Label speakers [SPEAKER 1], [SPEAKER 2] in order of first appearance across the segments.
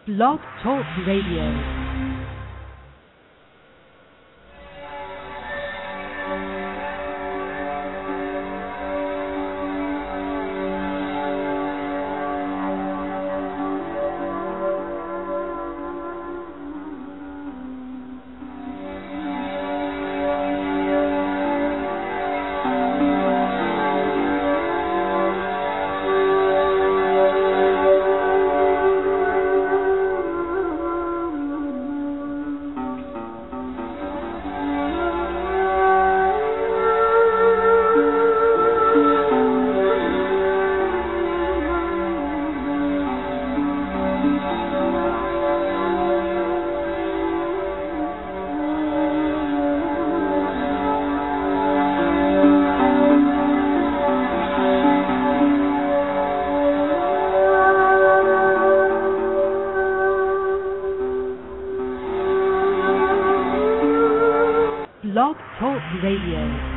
[SPEAKER 1] Blog Talk Radio. Blog Talk Radio.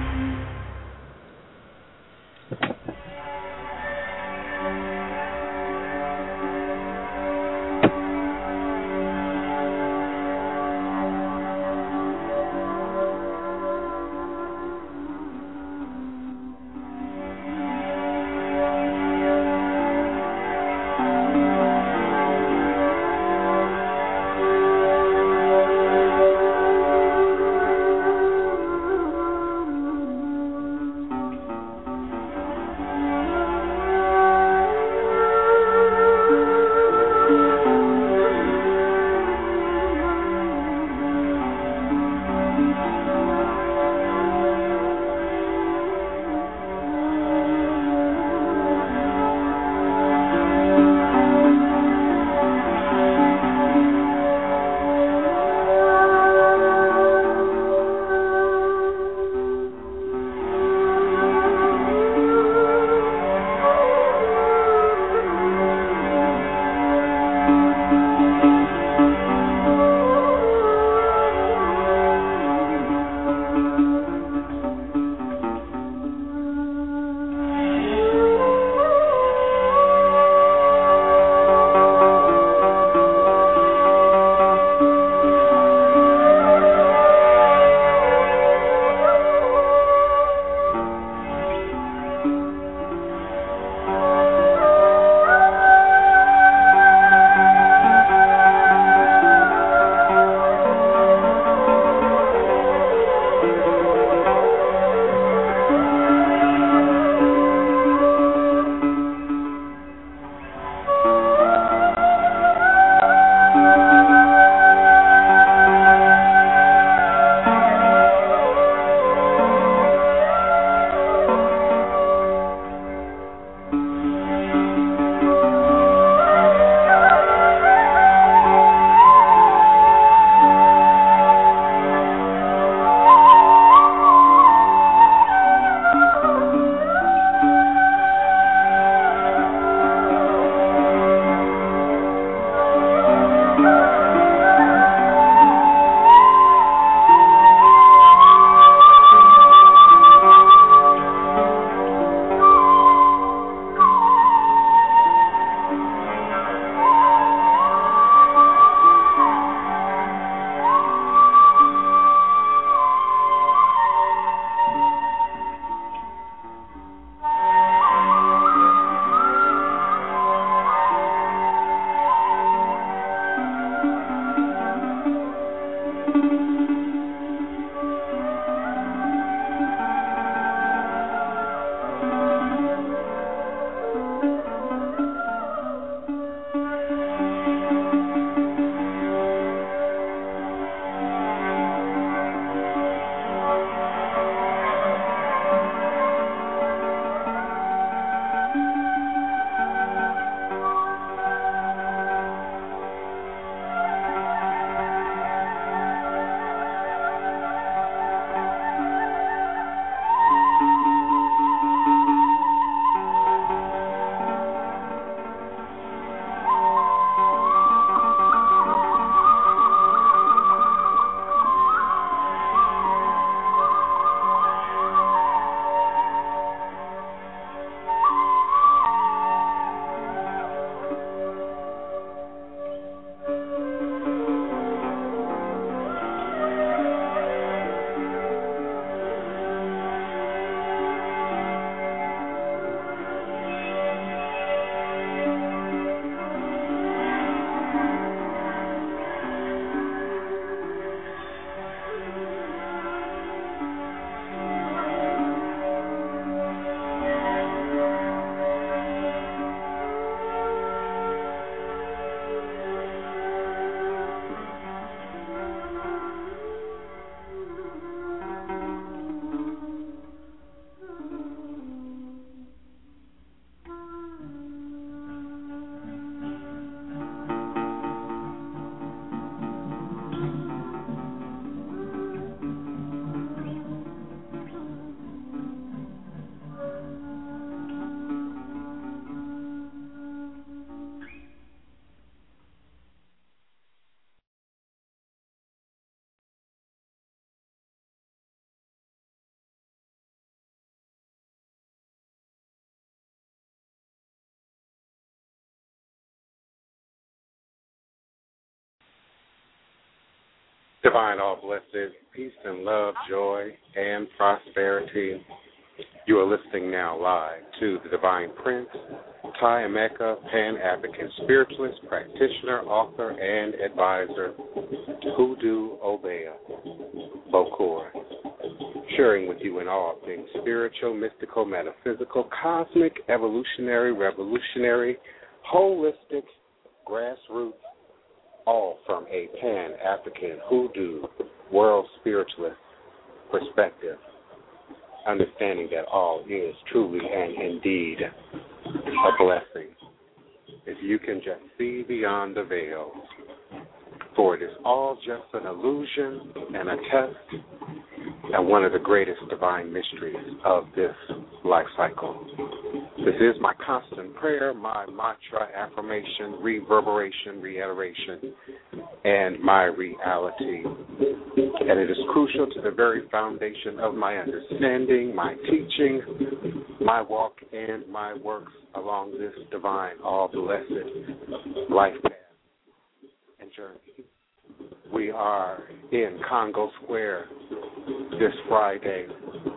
[SPEAKER 2] Divine, all blessed, peace and love, joy and prosperity. You are listening now live to the Divine Prince, Ty Emeka, Pan-African spiritualist, practitioner, author, and advisor, Hoodoo Obeah Bokor, sharing with you in all things spiritual, mystical, metaphysical, cosmic, evolutionary, revolutionary, holistic, grassroots, all from a Pan-African Hoodoo world spiritualist perspective, understanding that all is truly and indeed a blessing. If you can just see beyond the veil, for it is all just an illusion and a test and one of the greatest divine mysteries of this life cycle. This is my constant prayer, my mantra, affirmation, reverberation, reiteration, and my reality. And it is crucial to the very foundation of my understanding, my teaching, my walk, and my works along this divine, all-blessed life path and journey. We are in Congo Square this Friday,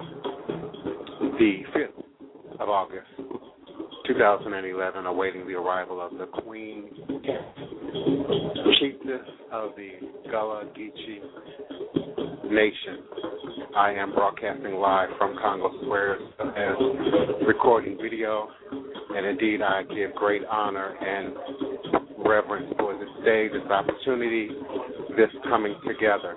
[SPEAKER 2] the 5th of August, 2011, awaiting the arrival of the Queen, chiefess of the Gullah Geechee Nation. I am broadcasting live from Congo Square as recording video, and indeed I give great honor and reverence for this day, this opportunity, this coming together.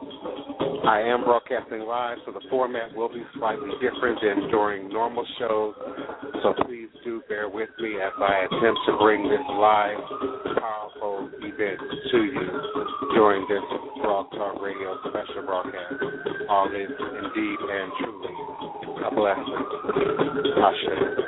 [SPEAKER 2] I am broadcasting live, so the format will be slightly different than during normal shows, so please do bear with me as I attempt to bring this live, powerful event to you during this Blog Talk Radio special broadcast. All is indeed and truly a blessing. Ashe.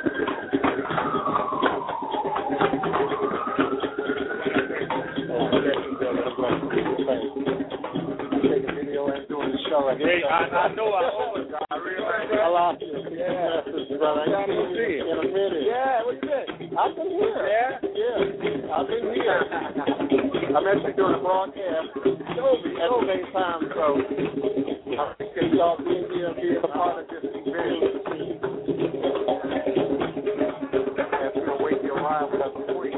[SPEAKER 3] Hey, I know I owe it. I realize that. I lost you. Yeah, brother. I didn't see it in a minute. Yeah, what's good? I've been here. Yeah, I've been here. I'm actually doing a broadcast at the same time, so I appreciate y'all being here and being a part of this event. And we're going to wait your arrival at the Queen.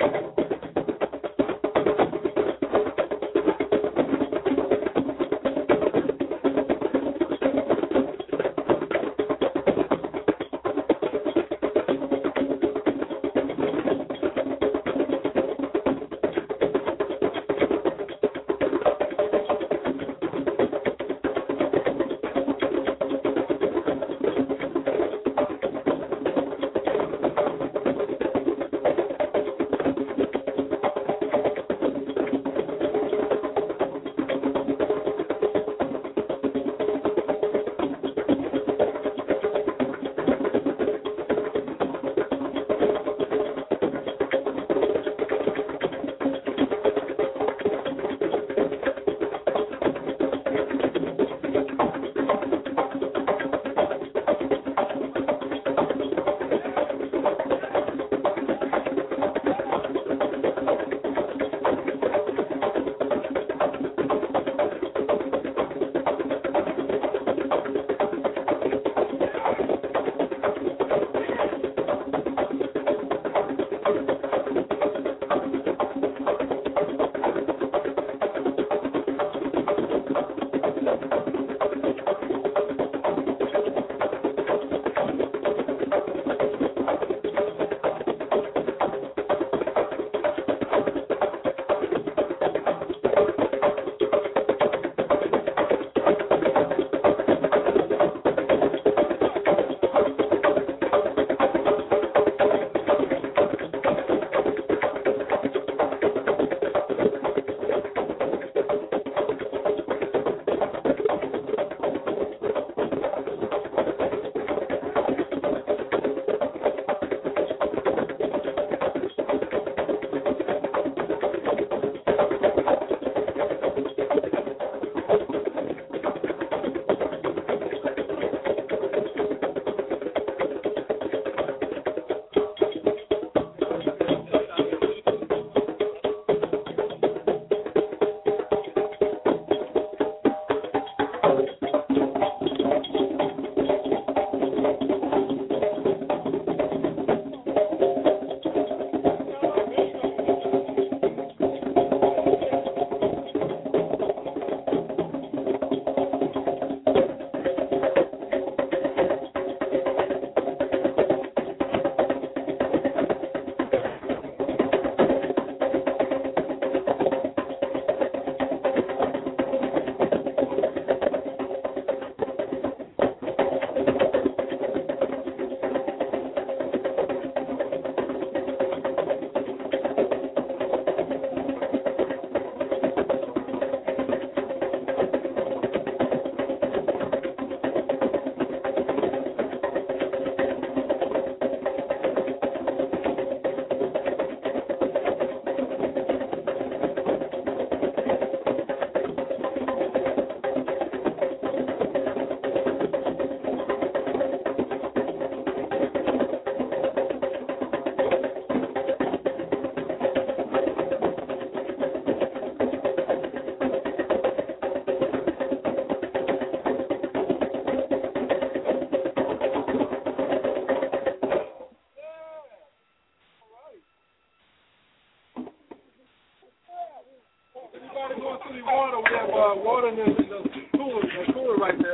[SPEAKER 3] water in the cooler right there.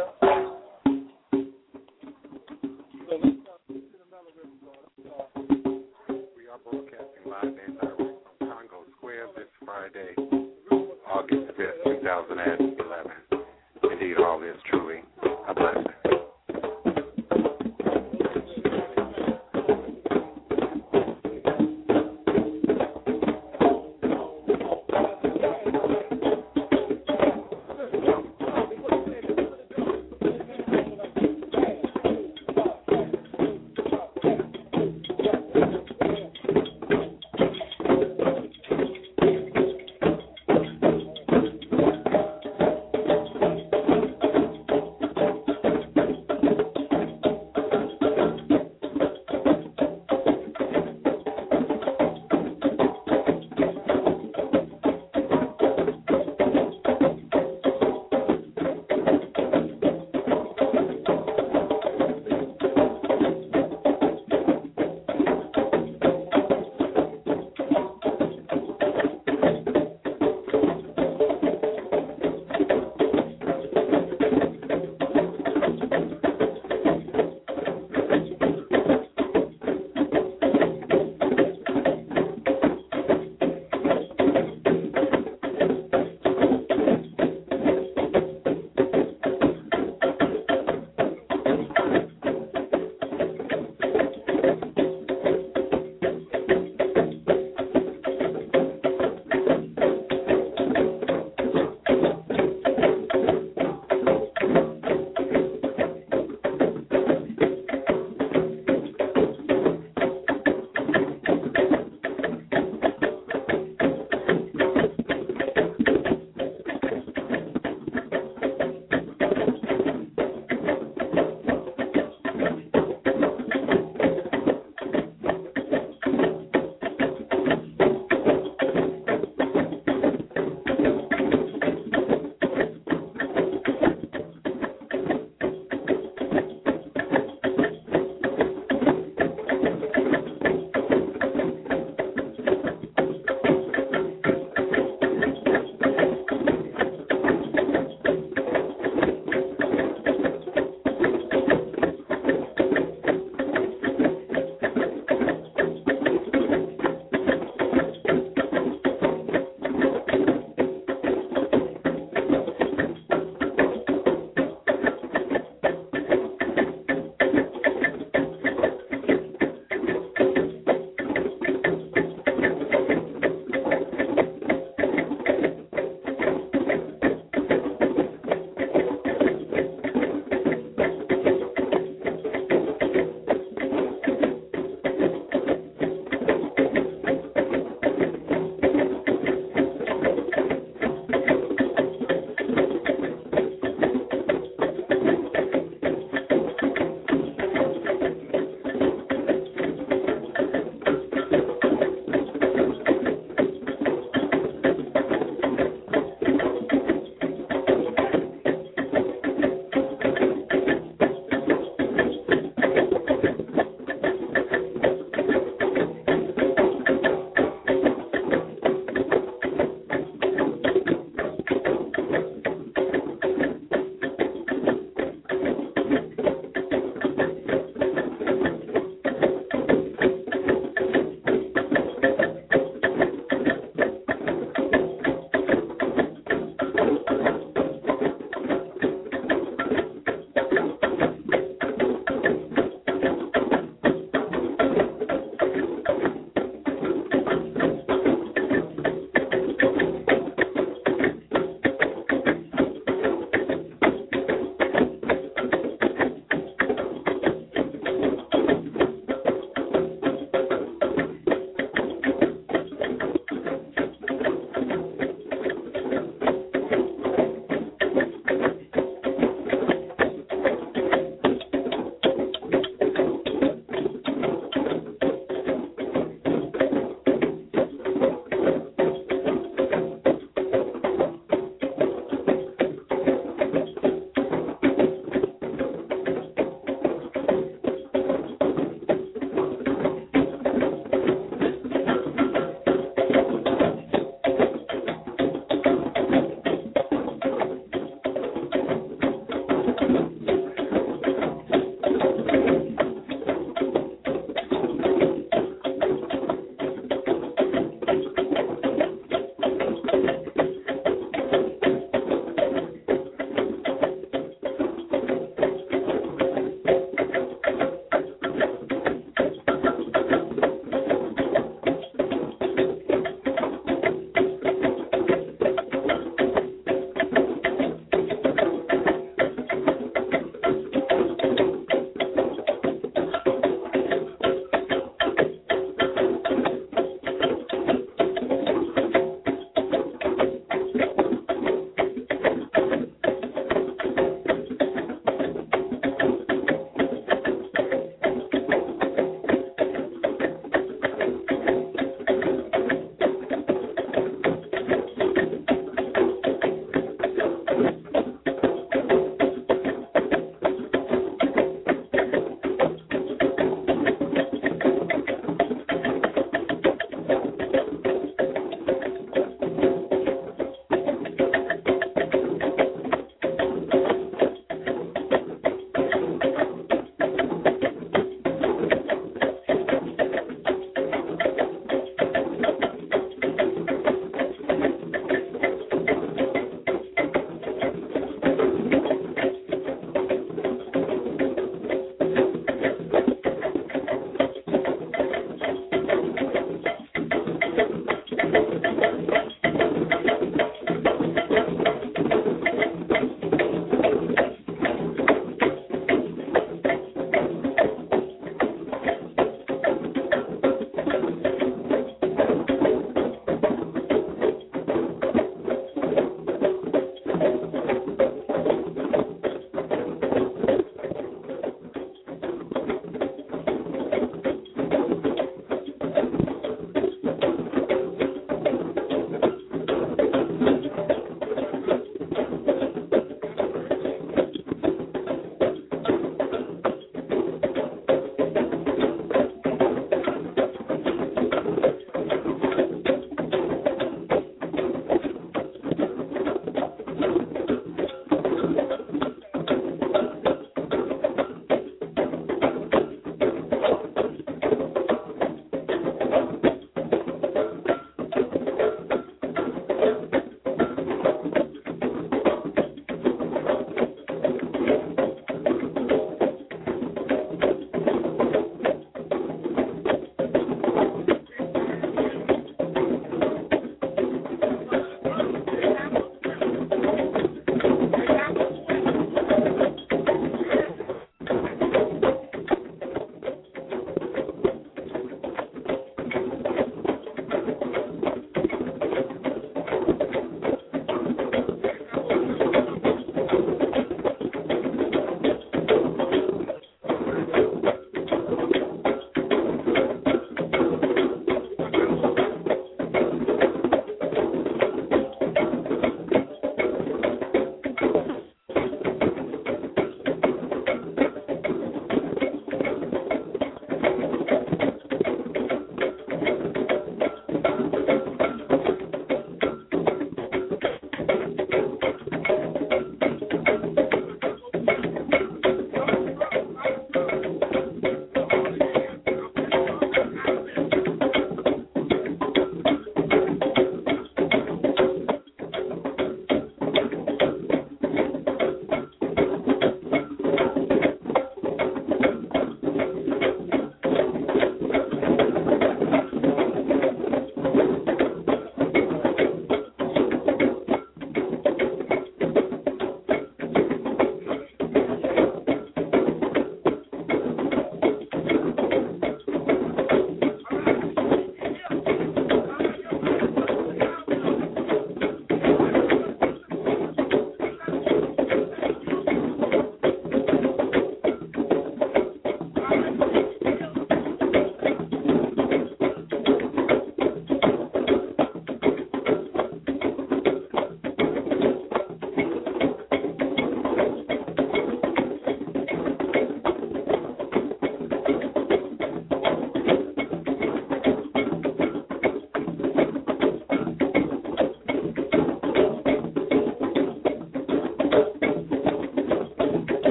[SPEAKER 2] We are broadcasting live and direct from Congo Square this Friday, August 5th, 2011. Indeed, all is truly a blessing.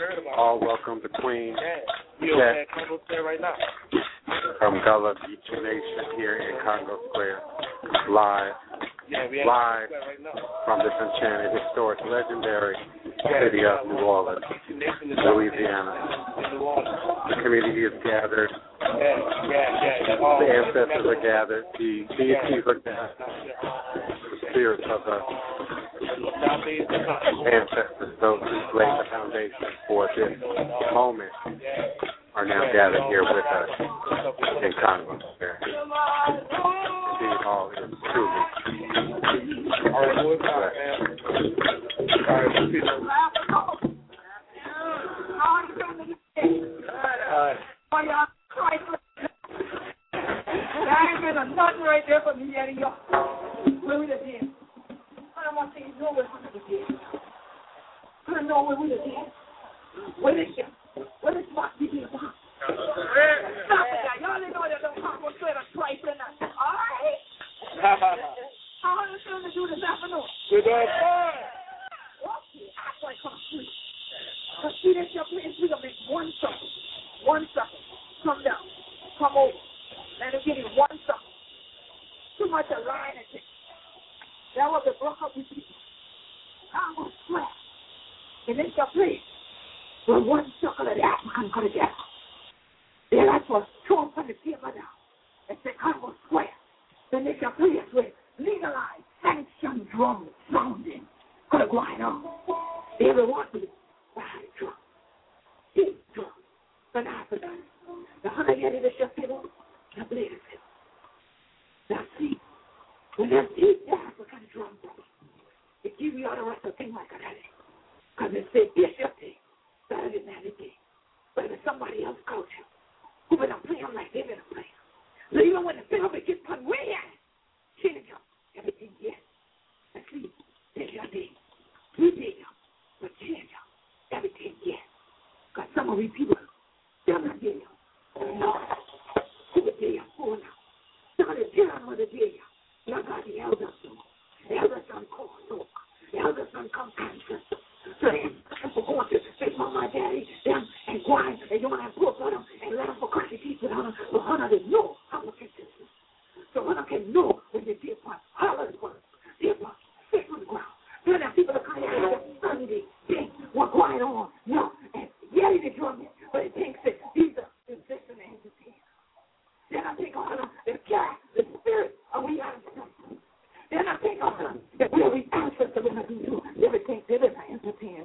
[SPEAKER 2] all welcome the Queen.
[SPEAKER 3] Yeah, Congo Square right now.
[SPEAKER 2] From Gullah Geechee Nation here in Congo Square, live from this enchanted, historic, legendary city of New Orleans, Louisiana. The community is gathered. The ancestors are gathered. The deities are gathered. The spirits of the ancestors, those who laid the foundation for this moment, are now gathered here with us in Congo Square. Indeed, all is truly.
[SPEAKER 3] All right, boys, man. All right, peace.
[SPEAKER 4] There ain't been a nothing right there for me yet, y'all. Where we the dead? I don't want to see nowhere for the dead. I don't know where we the dead. Where is she? Where is my dead? Stop it, y'all. Y'all didn't know that don't come on straight or twice in that. All right. How are you going to do this afternoon?
[SPEAKER 3] We're doing fine.
[SPEAKER 4] Okay, that's why I come through. Because see this your place, we're going to make one circle. One circle. Come down. Come over. Let him get in one circle. Too much a line and thing. That was the block up with people. I'm going to swear. And this your place. Well, one circle of the African cut it down. Then that's what throw from the table down. And say, Congo Square. Then they your place with legalized, sanctioned drum sounding. Could have gone on. Everyone with ride drum. Deep drum. But Africa. The 100 years of your people. I believe it. Now see, when they eat the African drum, it gives you all the rest of the thing like that. Because they say, it's your thing, better than that thing. But it's somebody else's culture who been playing like they've been playing. So even when the film gets put way at it, change up everything, yes. And see, there's your thing. We did them, but change up everything, yes. Because some of these people, they're not getting them. No. The day of four now. Now the time of the day. Now got the elders so. The elders son call so. The elders son come cancer. So they going to say, Mama, Daddy, them, and why, and you want to pull for them, and let them for crazy people on them. But Hunter didn't know how much it is. So Hunter can know when they did one. Hollers one. Did one. Sit on the ground. Then that people are coming out Sunday. Think what's going on. No. And yeah, they drum it. But it thinks that these are existing entities. Then I think on them, the God, the spirit of we ancestors. Then I think on them, that we're we ancestors are going to do everything they didn't entertain.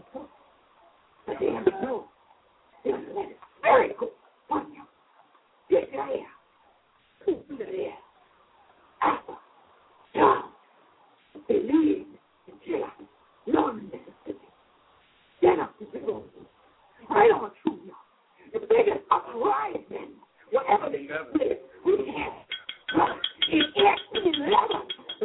[SPEAKER 4] But they have to know. They have to let it very good on you. Get your air. Put the air. Apple. Down. Believe in Jesus. Lord, Mississippi. Then up to the road. Right on through you. The biggest uprising. Whatever they do, we have. In 11.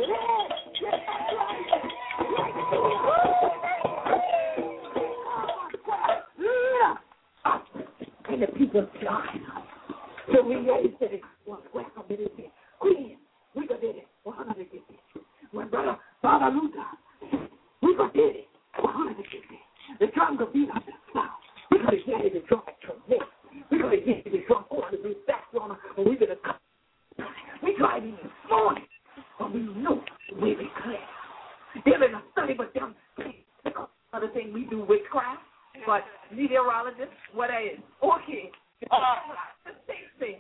[SPEAKER 4] And the people flying up. So we raised it. Welcome to this. Queen, we got it. 150. When Brother Luther, we got it. 150. The drum could beat up the south. We could have get it to drum it from this. We could have get it to drum 400 back on her, and we could have cut. We tried even this morning, but we knew we be clear. They're in a study, but them other thing we do witchcraft, but meteorologists, what is? Okay. The same thing.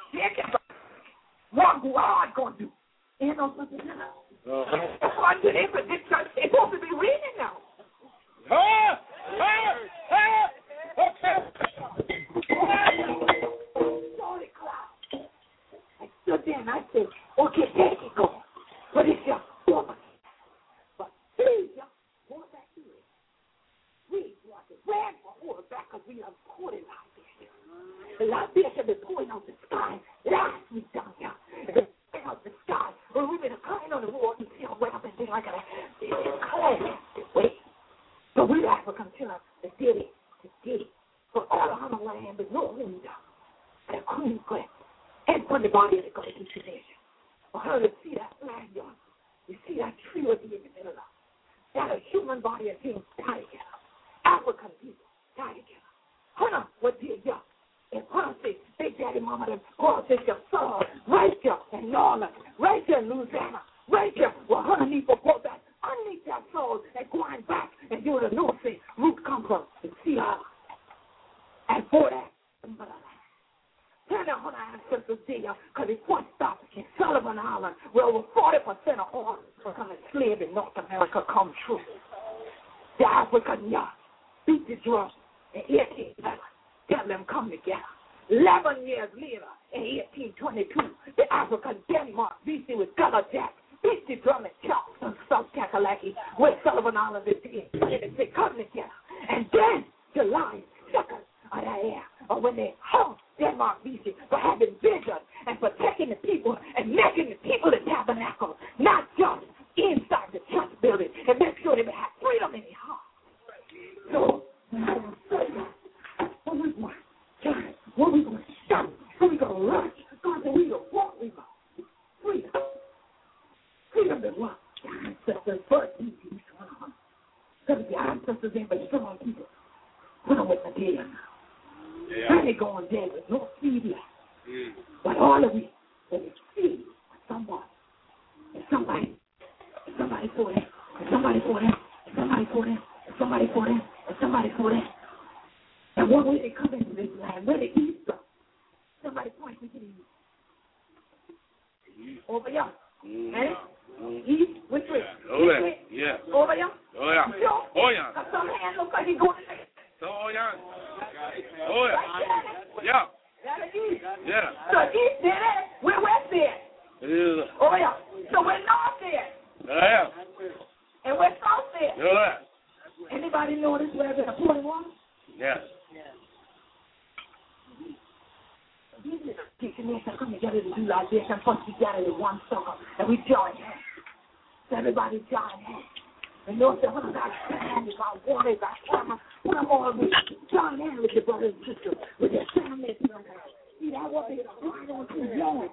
[SPEAKER 4] What God gonna do? You know something else? That's why today for this church, they're supposed to be reading now. I stood there and I said, okay, there you go. But it's your woman. But please, go back to it. We want to ran for her back because we are pouring out there. The libation has been pouring out the sky last week down here. It's been pouring out the sky. When we've been crying on the wall, you see how wet up and things like that. It's clear. Wait. So we African children, they did it. They did it. For all on the land, but no window. And a queen quit. And put the body of the God into nation. For her to see that land, y'all. You see that tree would be in the middle of. That a human body and things tied together. African people tied together. ya, what did ya? And Quincy, Big Daddy Mama, them girls that you saw right there in New Orleans, right there in Louisiana, right there where honey for both that underneath that soul and going back and doing the North Sea, root come from the sea island. And for that, tell them when our ancestors did, because it was stopped in Sullivan Island, where over 40% of all becoming slaves in North America come true. The African beat the drum in 1811. Tell them come together. 11 years later, in 1822, the African Denmark BC with Gullah Jack beat the drum in Charles and South Kakalaki, where Sullivan Island is in. They come together. And then July 2nd of that year, or when they hung Denmark BC for having vision and protecting the people and making the people the tabernacle, not just inside the church building, and make sure they have freedom in their heart. So, what we going to stop? What we going to rush? God said we going to walk, we going to freedom. Freedom to what? The ancestors birthed these strong. Because the ancestors ain't but strong people. Put them with the dead. Yeah. They going dead with no seed left. But all of you, when you see someone, and somebody for them, and somebody for them, and somebody for them, and somebody for them, and somebody for them. And what way they come into this land? Where they eat from? Somebody point me to the east. Over here. East? Which way?
[SPEAKER 5] Over there. Yeah.
[SPEAKER 4] Over here?
[SPEAKER 5] Oh, yeah.
[SPEAKER 4] Sure?
[SPEAKER 5] Oh, yeah.
[SPEAKER 4] Because some hand looks like he's going to say.
[SPEAKER 5] Oh, yeah. Oh, yeah. Yeah.
[SPEAKER 4] That's east.
[SPEAKER 5] Yeah.
[SPEAKER 4] So east there, we're west there.
[SPEAKER 5] Yeah.
[SPEAKER 4] Oh, yeah. So we're north there.
[SPEAKER 5] Yeah.
[SPEAKER 4] And we're south there.
[SPEAKER 5] Yeah.
[SPEAKER 4] Anybody know this where there's a 41?
[SPEAKER 5] Yes.
[SPEAKER 4] Teaching me to come together to do like this and put together in one circle and we join hands. So everybody join hands. And those that when I got sand, you got water, you got camera, when I'm all with join hands with your brothers and sisters, with your family. See that what they right on to you.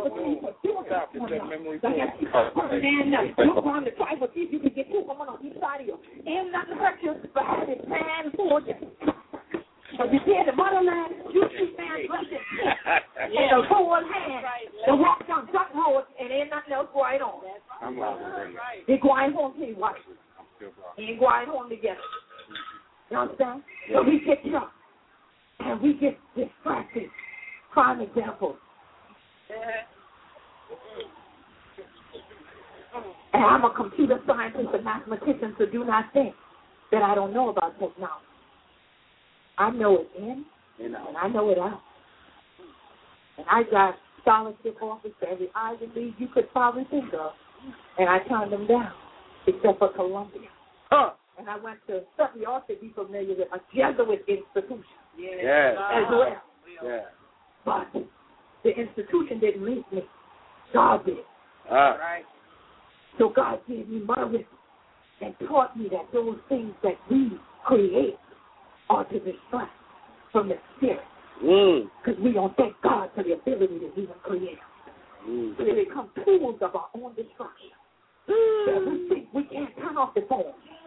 [SPEAKER 4] Look around the tribal, see if you can get two coming on each side of you. Ain't nothing hurt you, but have it man for you. But you see in the motherland, you see man blessed in the whole hand. They walk down duck roads and ain't nothing else going on. They're going home to you, what? They ain't going home together. You understand? So we get drunk and we get distracted. Prime example. And I'm a computer scientist and mathematician, so do not think that I don't know about technology. I know it in and I know it out. And I got scholarship offers for every Ivy League you could probably think of, and I turned them down, except for Columbia. And I went to study. You ought to be familiar with a Jesuit institution as well.
[SPEAKER 5] Yeah.
[SPEAKER 4] But the institution didn't leave me. God did.
[SPEAKER 5] Right.
[SPEAKER 4] So God gave me my wisdom and taught me that those things that we create are to distract from the spirit. Because we don't thank God for the ability to even create. So they become tools of our own destruction. That we think we can't turn off the phone.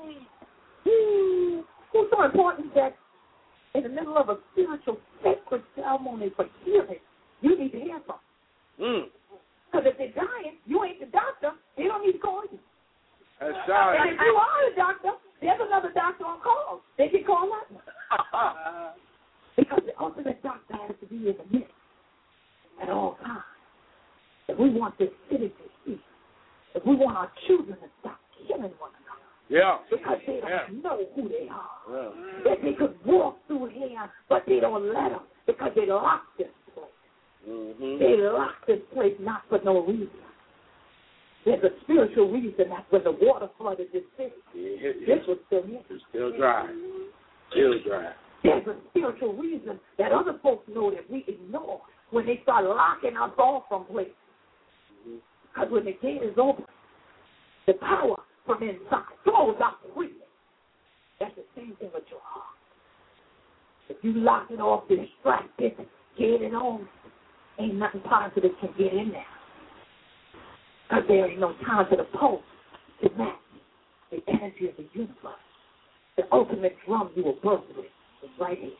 [SPEAKER 4] It's so important that in the middle of a spiritual sacred ceremony for healing, you need to hear from them. Because if they're dying, you ain't the doctor. They don't need to call you.
[SPEAKER 5] That's right.
[SPEAKER 4] And if you are the doctor, there's another doctor on call. They can call that one. Because the ultimate doctor has to be in the midst at all times. If we want this city to cease, if we want our children to stop killing one another, because they don't know who they are, that they could walk through here, but they don't let them because they locked this place. They locked this place not for no reason. There's a spiritual reason that when the water flooded this city, this was still here.
[SPEAKER 5] It's still dry. Still dry.
[SPEAKER 4] There's a spiritual reason that other folks know that we ignore when they start locking us off from places. Because when the gate is open, the power from inside flows out freely. That's the same thing with your heart. If you lock it off, distracted, get it on, ain't nothing positive can get in there. Because there ain't no time for the pulse to match the energy of the universe. The ultimate drum you were birthed with is right here.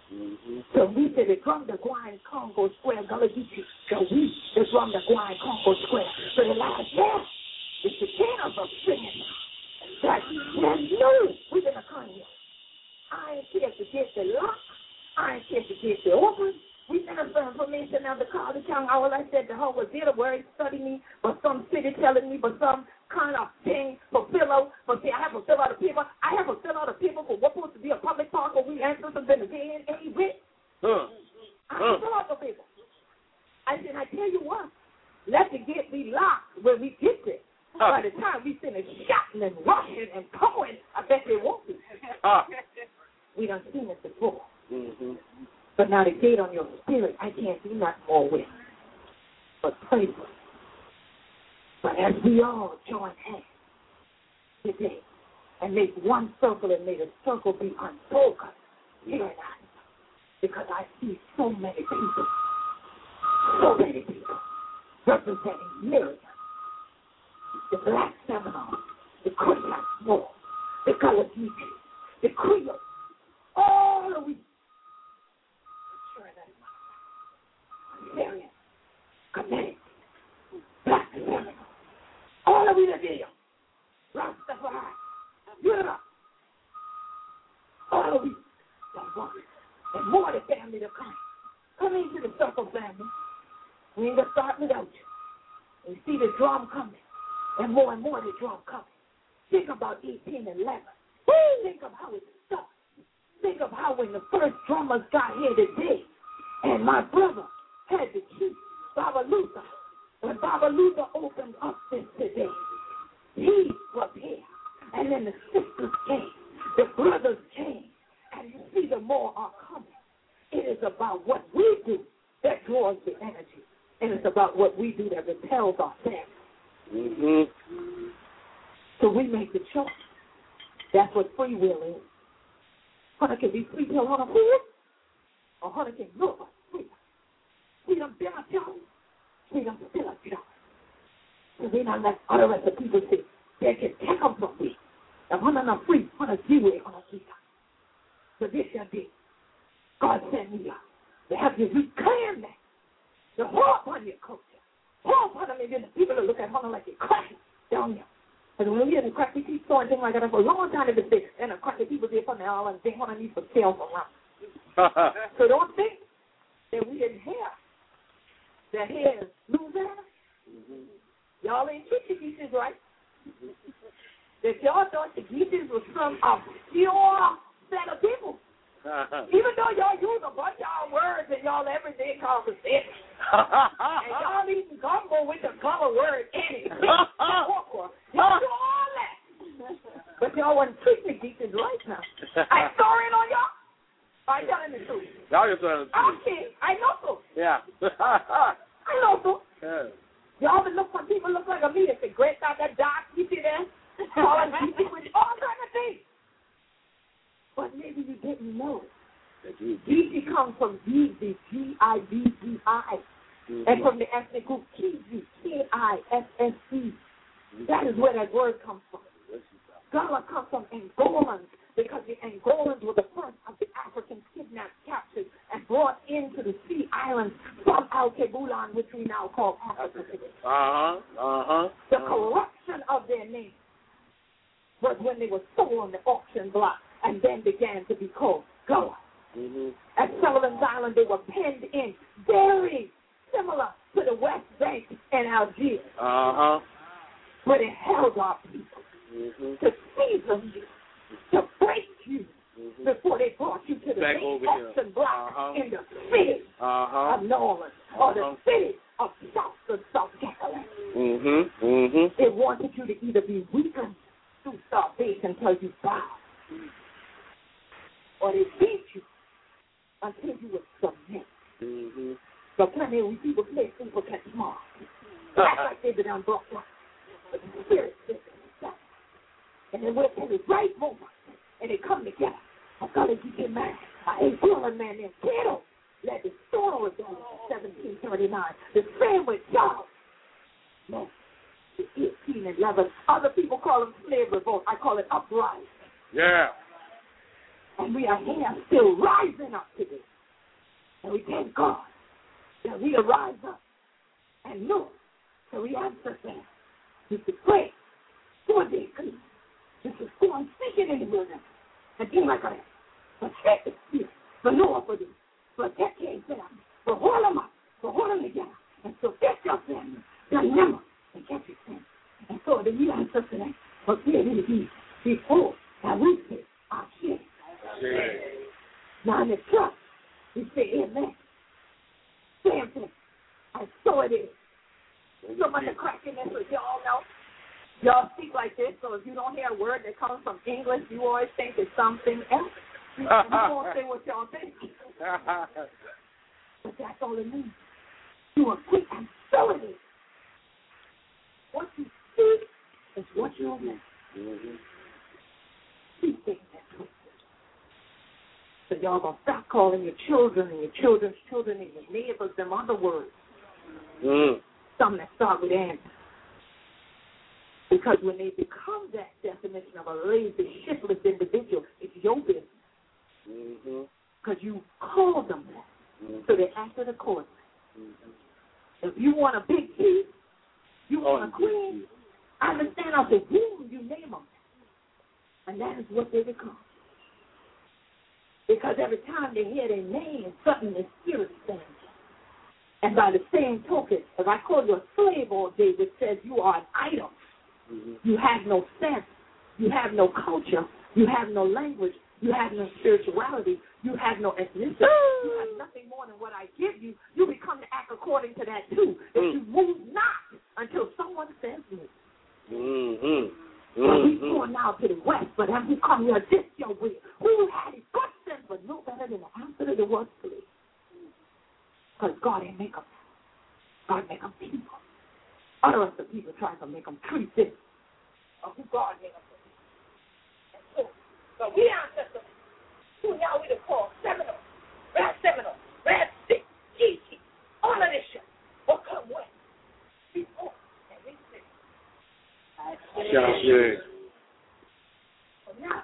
[SPEAKER 4] So we said the drum the Guan Congo Square, Gullah Geechee, the we the drum the Guan Congo Square. So the last year, it's the channels of singing. That man knew we're going to come here. I ain't here to get the lock. I ain't here to get the open. We sent us for information of the college town. All I said the whole was there where he studied me, but some city telling me, but some kind of thing for pillow. But see, I have a fill out of people. I have a fill out of people for what's supposed to be a public park where we ancestors been again and he with. I have a fill out for people. I said, I tell you what, let the gate be locked when we get there. By the time we finish shouting and rushing and going, I bet they won't be. We done seen it before. But now the gate on your spirit, I can't do nothing more with. But pray for it. But as we all join hands today and make one circle and may the circle be unbroken here and now. Because I see so many people representing millions. The Black Seminoles, the Kodak War, the Gullah Geechee, the Creole, all of we. Syrian, Connecticut, Black Seminoles, all of we the deal. Rastafari, Europe, all of we that want and more the family to come. Come into the circle, family. We ain't gonna start without you. You see the drum coming. And more the drum coming. Think about 1811. Think of how it started. Think of how when the first drummers got here today, and my brother had the key, Baba Luther. When Baba Luther opened up this today, he was here. And then the sisters came, the brothers came, and you see the more are coming. It is about what we do that draws the energy. And it's about what we do that repels our family. So we make the choice. That's what free will is. Hunter can be free till Hunter free, or Hunter can look free. Freedom still a choice. Freedom still a choice. So we not let other rest of people say they can take them from me. If Hunter not free, Hunter zero, Hunter free. So this your day. God sent me out to have you reclaim that. The hope on your culture. Hope on them, and then the people that look at Hunter like they're cracking down there. Because when we had the cracky teeth store and things like that for a long time, they've been sick. And the cracky people there from the all and they want to need for sales around. So don't think that we didn't hear. That here is Louisiana. Y'all ain't treat the geeses right. That y'all thought the geeses was some obscure set of people. Even though y'all use a bunch of our words in y'all everyday conversation. And y'all eating gumbo with the color word in it. Y'all do all that. But y'all wasn't treating the geeses right now. I story on y'all. I'm telling the truth.
[SPEAKER 3] Y'all just telling the truth.
[SPEAKER 4] Okay, I know so.
[SPEAKER 3] Yeah.
[SPEAKER 4] I know so.
[SPEAKER 3] Yeah.
[SPEAKER 4] Y'all been look when people look like a me, they great out that dark, you see that? All kind of things. But maybe you didn't know. Geechee comes from Gizi, G-I-V-Z-I. And from the ethnic group Kizi, K-I-S-S-E. That is where that word comes from. Gullah comes from Angolans, because the Angolans were the first of the Africans kidnapped, captured, and brought into the sea islands from Al-Kebulan, which we now call Africa today. The corruption of their name was when they were sold on the auction block and then began to be called Gullah. At Sullivan's Island, they were penned in, very similar to the West Bank and Algiers. But it held our people to season you, to break you, before they brought you to the main auction block in the city of New Orleans or the city of South Carolina. They wanted you to either be weakened through starvation until you bow, or they beat you until you were submit. But plenty of people play super catch small. That's like they've been brought up. But the spirit is stuck. And then we're in the right moment, and they come together. I gotta get man. I ain't feeling man named Cato led the storm with them in 1739. The same with Charles. No, the 1811. Other people call them slave revolt. I call it uprising.
[SPEAKER 3] Yeah.
[SPEAKER 4] And we are here still rising up today. And we thank God that we arise up and know that we answer things. We should pray for these things. We should go and seek it in the wilderness and things like that. But check the spirit, but Noah for this. But that can't them. But hold them up, but hold them together. And so get your family, remember, and get your family. And so the you answer to that. But here it is, before that we say our shit. Now in the trust, we say amen. Same thing. And so it is. So much of cracking this with y'all know. Y'all speak like this, so if you don't hear a word that comes from English, you always think it's something else. And you won't say what y'all think. But that's all it means. You are quick and so it is. What you see is what you'll miss. See things that twisted. So y'all gonna stop calling your children and your children's children and your neighbors them other words. Some that start with N. Because when they become that definition of a lazy, shiftless individual, it's your business. Because you called them that. So they acted accordingly. If you want a big piece, you want a queen, I understand out the womb you name them. And that is what they become. Because every time they hear their name, something in their spirit stands. And by the same token, if I call you a slave all day, which says you are an idol, you have no sense, you have no culture, you have no language, you have no spirituality, you have no ethnicity, you have nothing more than what I give you, you become to act according to that too. If you move not until someone says move. Well, we going now to the west, but have you come here this your way? Who had it good sense, but no better than the answer to the word sleep. Because God ain't make them. God make them people. Other of the people trying to make them treat this. Or who God made them. So we ancestors, who now we call Seminole, Red Stick, Gigi, all of this shit. What come when? Before, and we say. So now,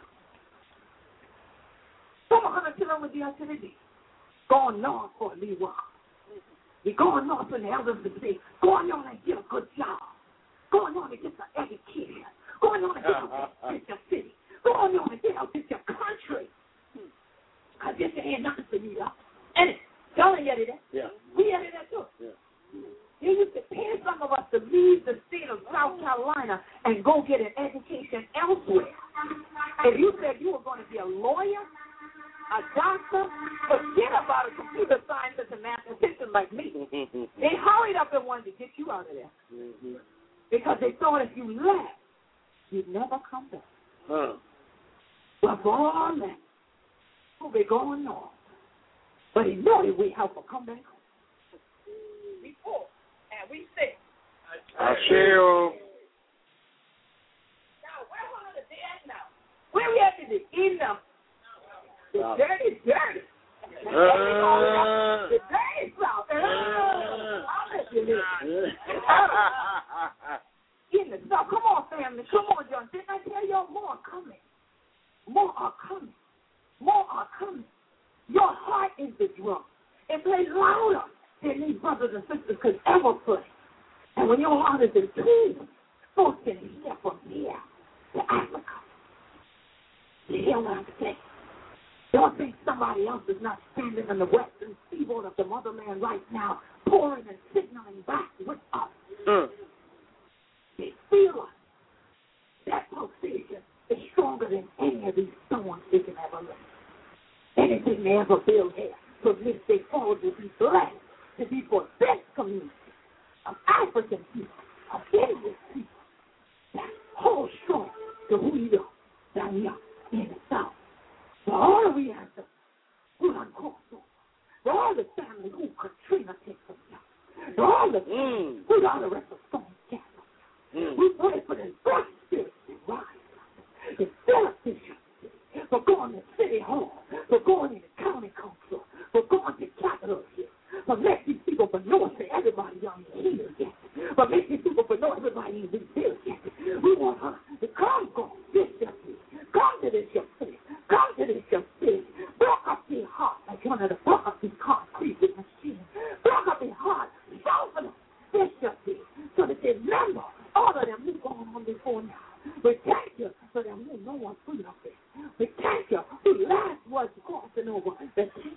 [SPEAKER 4] some are going to tell them with the activity. Going north for a little while. We're going north when the elders would say, going on and get a good job. Going on and get some education. Going on and get out get your city. Going on and get out get your country. Because this ain't nothing for you, y'all. And y'all ain't headed that.
[SPEAKER 3] Yeah.
[SPEAKER 4] We headed that too.
[SPEAKER 3] Yeah.
[SPEAKER 4] It used to pay some of us to leave the state of South Carolina and go get an education elsewhere. If you said you were going to be a lawyer, a doctor, forget about a computer scientist and mathematician like me. They hurried up and wanted to get you out of there. Because they thought if you left, you'd never come back. Well, for all that, we'll be going north. But he knew he would help her come back home. We poor, and we sick.
[SPEAKER 3] I shall.
[SPEAKER 4] Now, where one of the dead now? Where we at today? Enough. The dirty. The dirty South. I'll let you live. In the South. Come on, family. Come on, John. Didn't I tell y'all more are coming? More are coming. More are coming. Your heart is the drum. It plays louder than these brothers and sisters could ever play. And when your heart is in tune, folks can hear from here to Africa. You hear what I'm saying? Don't think somebody else is not standing in the western seaboard of the motherland right now, pouring and signaling back with us. They feel us. That pulsation is stronger than any of these storms they can ever live. Anything they ever build here from this day forward will be blessed to be for this community of African people, of Indian people that hold strong to who you are down here in the South. For all of we answers, who done called for. For all the family who Katrina takes from you. For all the who all the rest of Storm Castle. We pray for the black spirits to rise up. The politicians. For going to City Hall. For going to the county council. For going to Capitol Hill. For making people for knowing that everybody on here yet. For making people for knowing everybody in this bill yet. We want her to come this your city. Come to this your city. Come to this your city. Broke up their heart like one of the broke up these concrete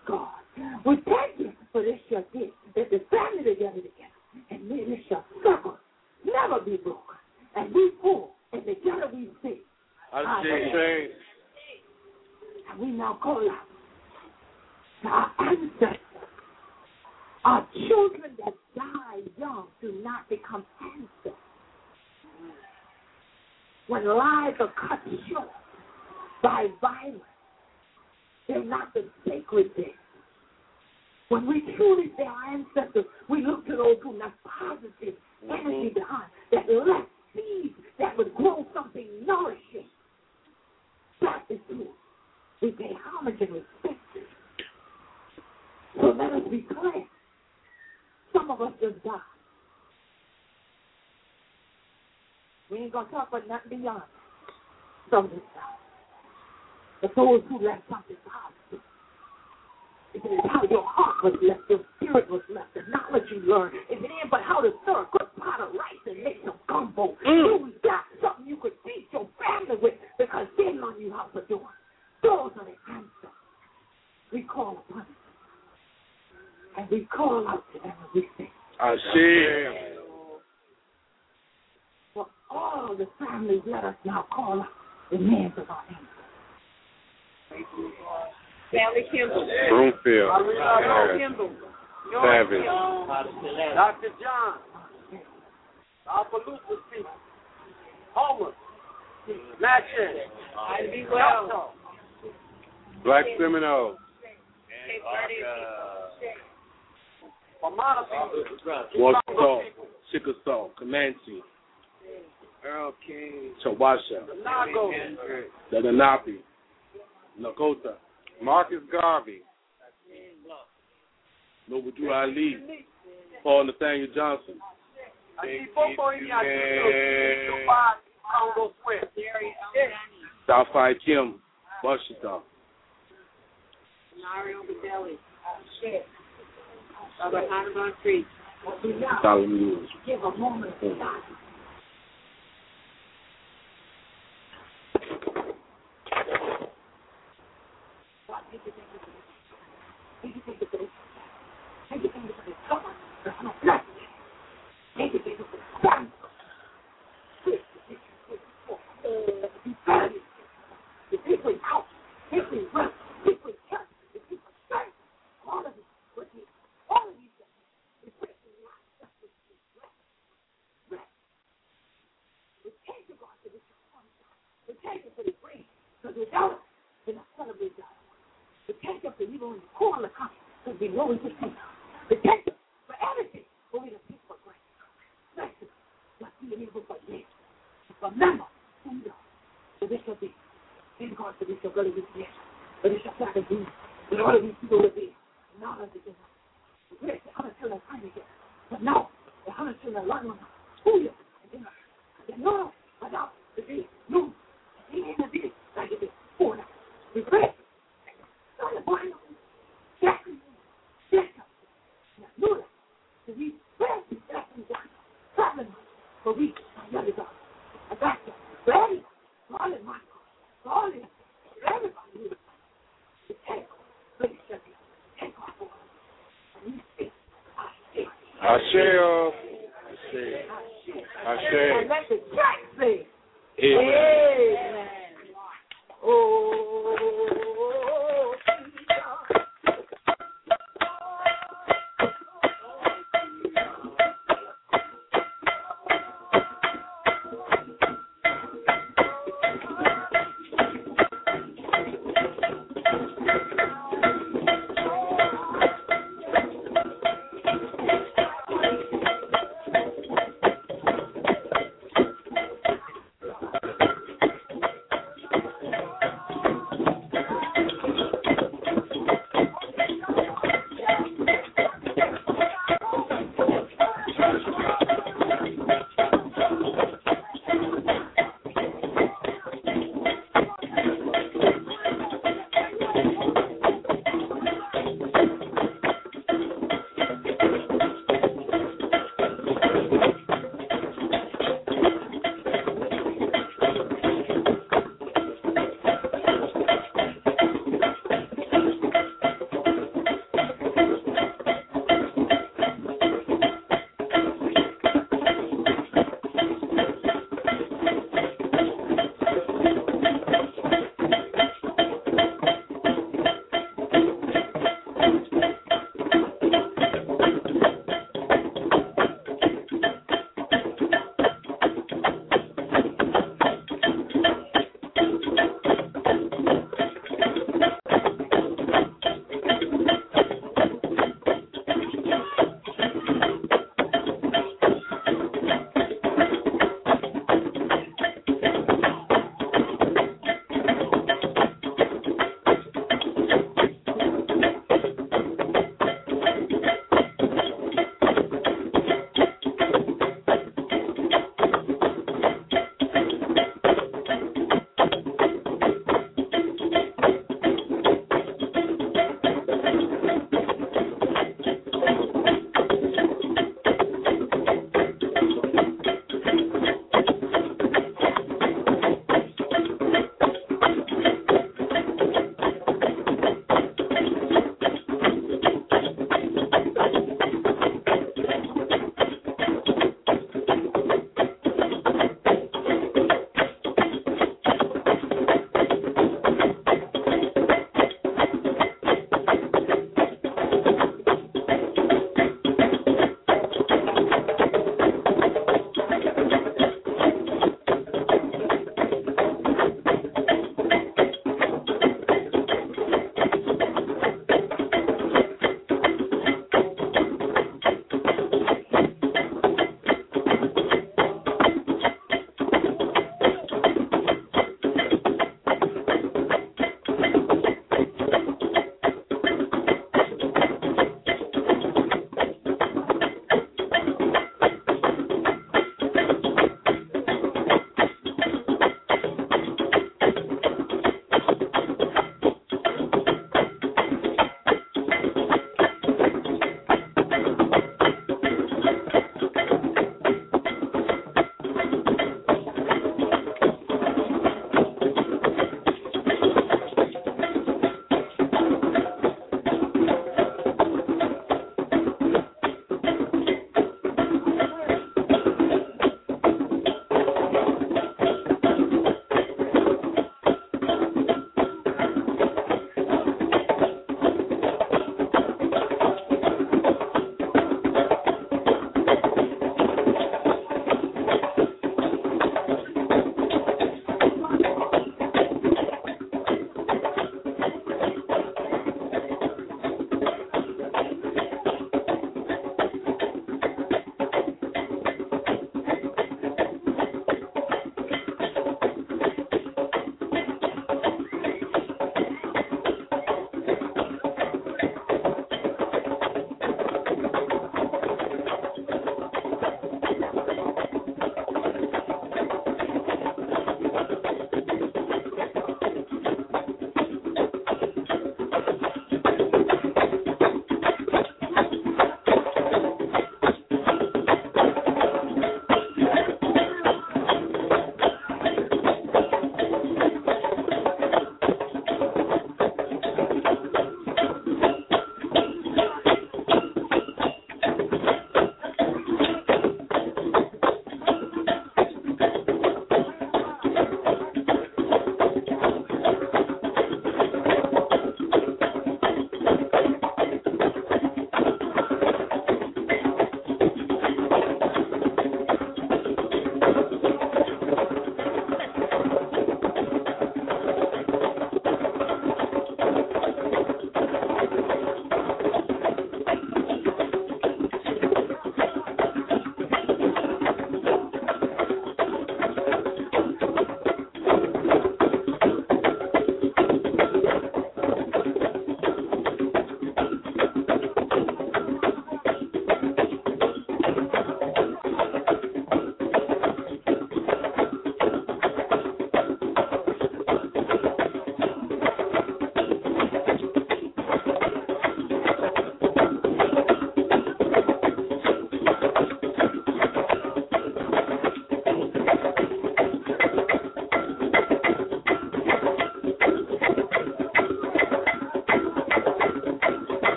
[SPEAKER 4] God. We thank you for this your gift, that the family together, and may this your circle never be broken, and we full, and together we sing.
[SPEAKER 3] I say,
[SPEAKER 4] and we now call out to our ancestors. Our children that die young do not become ancestors. When lives are cut short by violence, they're not the sacred dead. When we truly say our ancestors, we look to those who have positive energy behind, that left seeds that would grow something nourishing. That is true. We pay homage and respect. So let us be clear. Some of us just died. We ain't going to talk about nothing beyond. Some just died. But those who left something positive, it is how your heart was left, your spirit was left, the knowledge you learned. If it ain't but how to stir a good pot of rice and make some gumbo, you got something you could feed your family with because they learned you how to do it. Those are the answers we call upon them. And we call out to them and we say,
[SPEAKER 3] I see.
[SPEAKER 4] For all the families, let us now call out the names of our ancestors.
[SPEAKER 6] Family Kimball.
[SPEAKER 2] Broomfield.
[SPEAKER 6] Kimball.
[SPEAKER 2] Savage.
[SPEAKER 3] Dr. John. Alphalupa Street. Homer. Natchez.
[SPEAKER 6] Ivy Wells.
[SPEAKER 2] Black Seminole.
[SPEAKER 6] Cape Verde.
[SPEAKER 3] Wausau, Chickasaw, Comanche, Earl King, Chawasha, the Lenape, Lakota,
[SPEAKER 2] Marcus Garvey.
[SPEAKER 3] Noble Drew Ali, Paul Nathaniel Johnson, Southside Kim, Washington,
[SPEAKER 6] Mario Badelli. Robert Hannibal Creek.
[SPEAKER 3] Solomon Lewis.
[SPEAKER 4] Give a moment to God.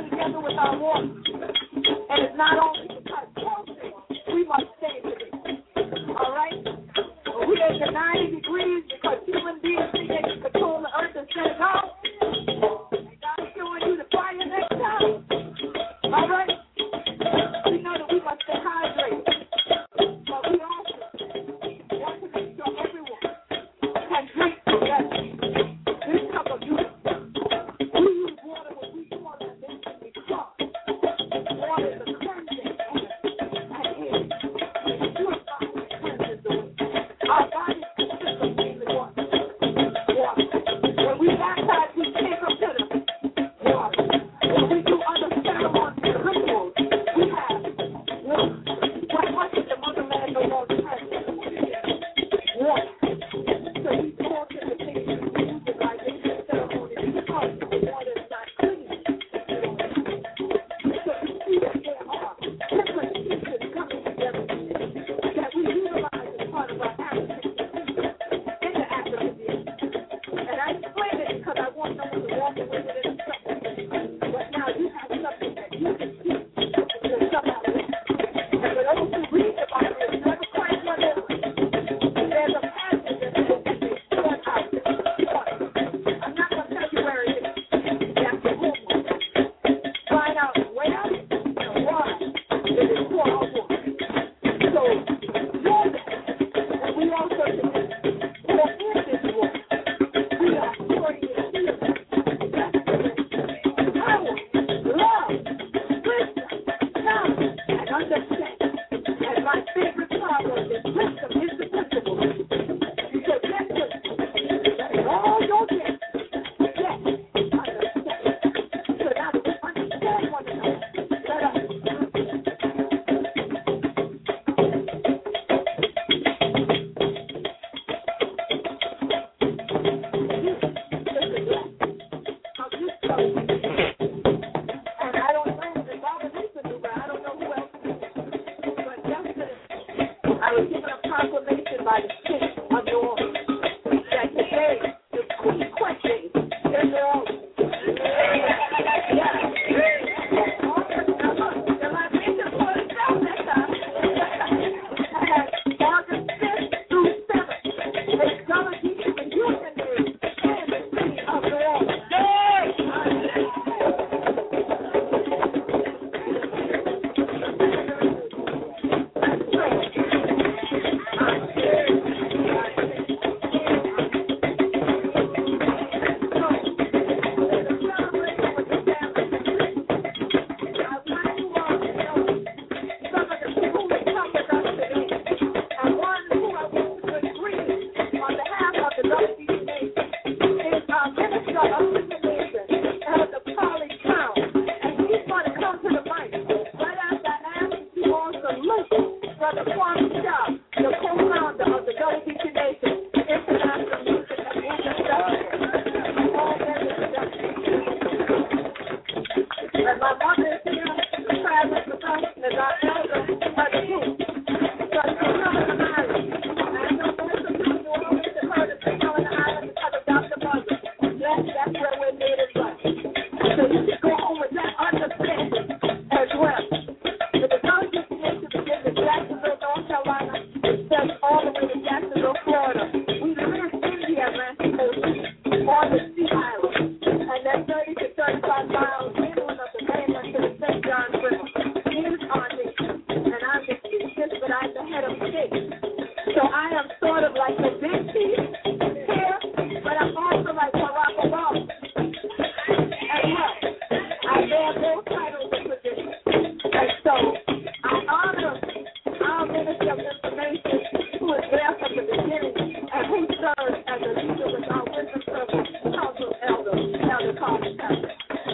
[SPEAKER 4] together with our water. And it's not only because we must stay together. All right? We are at 90 degrees because human beings think they can control the earth and set it off. And God's showing you the fire next time. All right? We know that we must stay hydrated. But we also want to make sure everyone can drink together. This cup of juice. We use water when we call that instantly clogged. Water is a cleansing and it purifies and cleanses the way. Our bodies consist of mainly water. When we baptize, we take up to the water. When we do other ceremonies and rituals, we have water. What is the mother man no longer has? Water. So we talk to the things we use it like in the ceremonies because the water is not clean. So you see that there are different pieces coming together that we utilize as part of our African in the African view. And I explain it because I want someone to walk away with it in a second. But now you have something that you can see to somehow. And for those who read the Bible, it's never quite what it is. There's a passage that says that they sort out water. I'm not going to tell you where it is. You have to homework. Find out where and why it is for our water. So, know that. And we also can pour in this water. We are pouring it here. Power, love, wisdom, knowledge, and understanding. And my favorite proverb is wisdom is the principle. So get wisdom. And all your gifts, get understanding. So now that we understand one another, let us and I don't know if Barbara Lisa knew, but I don't know who else knew. But yesterday, I was given a proclamation by the city of New Orleans that today is Queen Quet Day in New Orleans. Yeah. And my vision for itself that time. And August 5th through 7th, it's going to be the Union Day in the city of New Orleans. And my mother is here, traveling with us, as our elder, Mother Ruth. So she's coming to Ireland. And I know most of you New Orleans have heard of she's coming to Ireland because of Dr. Mother. That's where we're made it right. So you should go home with that understanding as well. The Development Nation begins in Jacksonville, North Carolina. It starts all the way to Jacksonville, Florida. We live in the Atlantic Ocean on the Sea Island. And that's 30 to 35 miles inland of the mainland to the St. John River. Is our nation. And I'm the chief justice, but I'm the head of state. So I am sort of like the big chief here, but I'm also like Barack Obama. As well. I bear both titles and positions. And so I honor our Minister of Information, who is there from the beginning and who serves as a leader with our Wisdom Circle Council Elder Carter Pepper.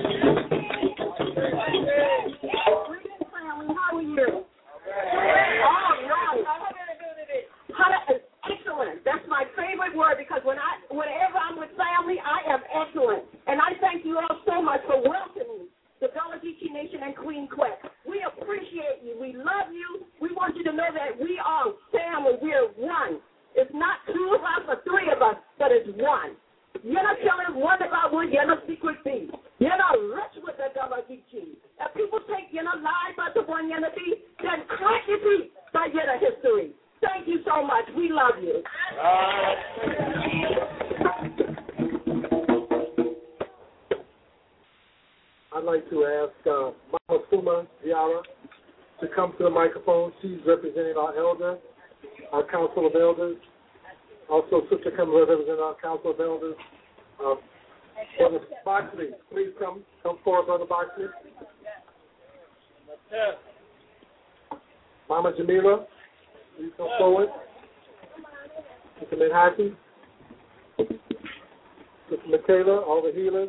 [SPEAKER 4] Greetings, family. How are you? All right. Excellent. That's my favorite word because whenever I'm with family, I am excellent. And I thank you all so much for welcoming the Gullah Geechee Nation and Queen Quet. We appreciate you. We love you. We want you to know that we are family. We are one. It's not two of us or three of us, but it's one. You're not telling one about one, you're not secret thing. You're not rich with the Gullah Geechee.
[SPEAKER 3] Clara to come to the microphone. She's representing our elder, our council of elders. Also, Sister Kim representing our council of elders. Brother Boxley, please come forward, Brother Boxley. Mama Jamila, please come forward. Sister Manhattan. Sister Michaela, all the healers.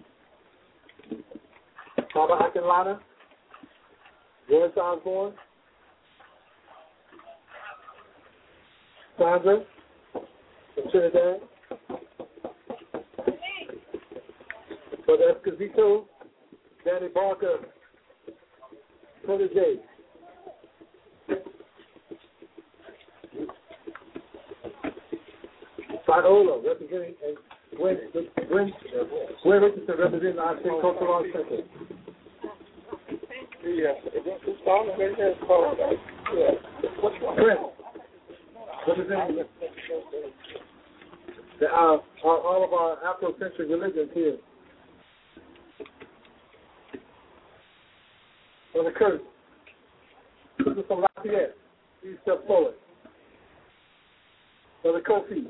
[SPEAKER 3] Baba Akinlana. Joyce Osborne. Sandra from Trinidad. Brother Esposito. Danny Barker. Protege. Viola, representing, and Gwen Richardson, representing our state cultural arts center.
[SPEAKER 7] Yeah, this song right there is called,
[SPEAKER 3] Chris, representing all of our Afrocentric religions here. Brother Kurt, this is from Lafayette. Please step forward. Brother Kofi.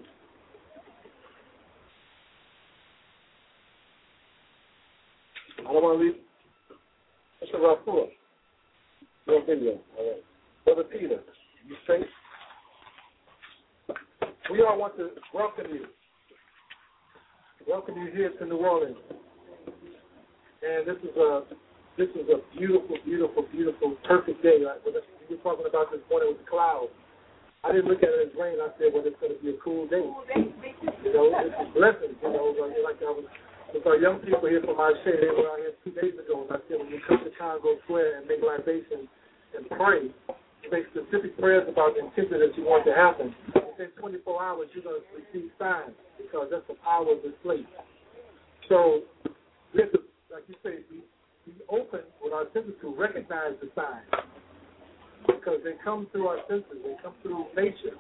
[SPEAKER 3] I don't want to leave. Mr. Rafua. No video. All right. Brother Peter, you straight? We all want to welcome you. Welcome you here to New Orleans. And this is a beautiful, beautiful, beautiful, perfect day. Right? We were talking about this morning with the clouds. I didn't look at it as rain. I said, well, it's going to be a cool day. You know, it's a blessing. You know, like I was with our young people here from our share. They were out here 2 days ago. And I said, when you come to Congo Square and make libation and pray, make specific prayers about the intention that you want to happen. Within 24 hours, you're going to receive signs because that's the power of this place. So, we have to, like you say, be open with our senses to recognize the signs. Because they come through our senses, they come through nature.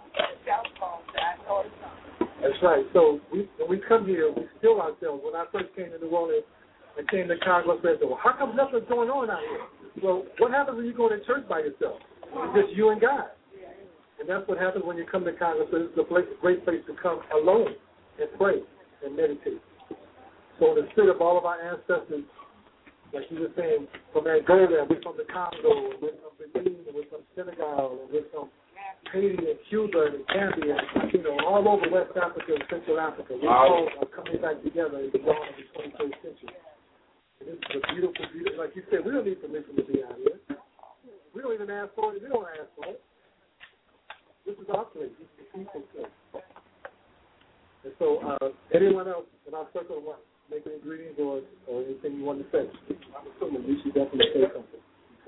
[SPEAKER 3] That's right. So when we come here, we still ourselves. When I first came to New Orleans, I came to Congo and said, well, how come nothing's going on out here? Well, what happens when you go to church by yourself? It's just you and God. And that's what happens when you come to Congo. So it's a great place to come alone and pray and meditate. So in the spirit of all of our ancestors, like you were saying, from Angola, we're from the Congo, we're from Benin, we're from Senegal, we're from Haiti and Cuba and Gambia, you know, all over West Africa and Central Africa. We all are coming back together in the dawn of the 21st century. And this is a beautiful, beautiful, like you said, we don't need permission to be out here. We don't even ask for it. We don't ask for it. This is our place. This is the people's place. And so anyone else in our circle wants make any greetings or anything you want to say? I'm assuming you should definitely say something.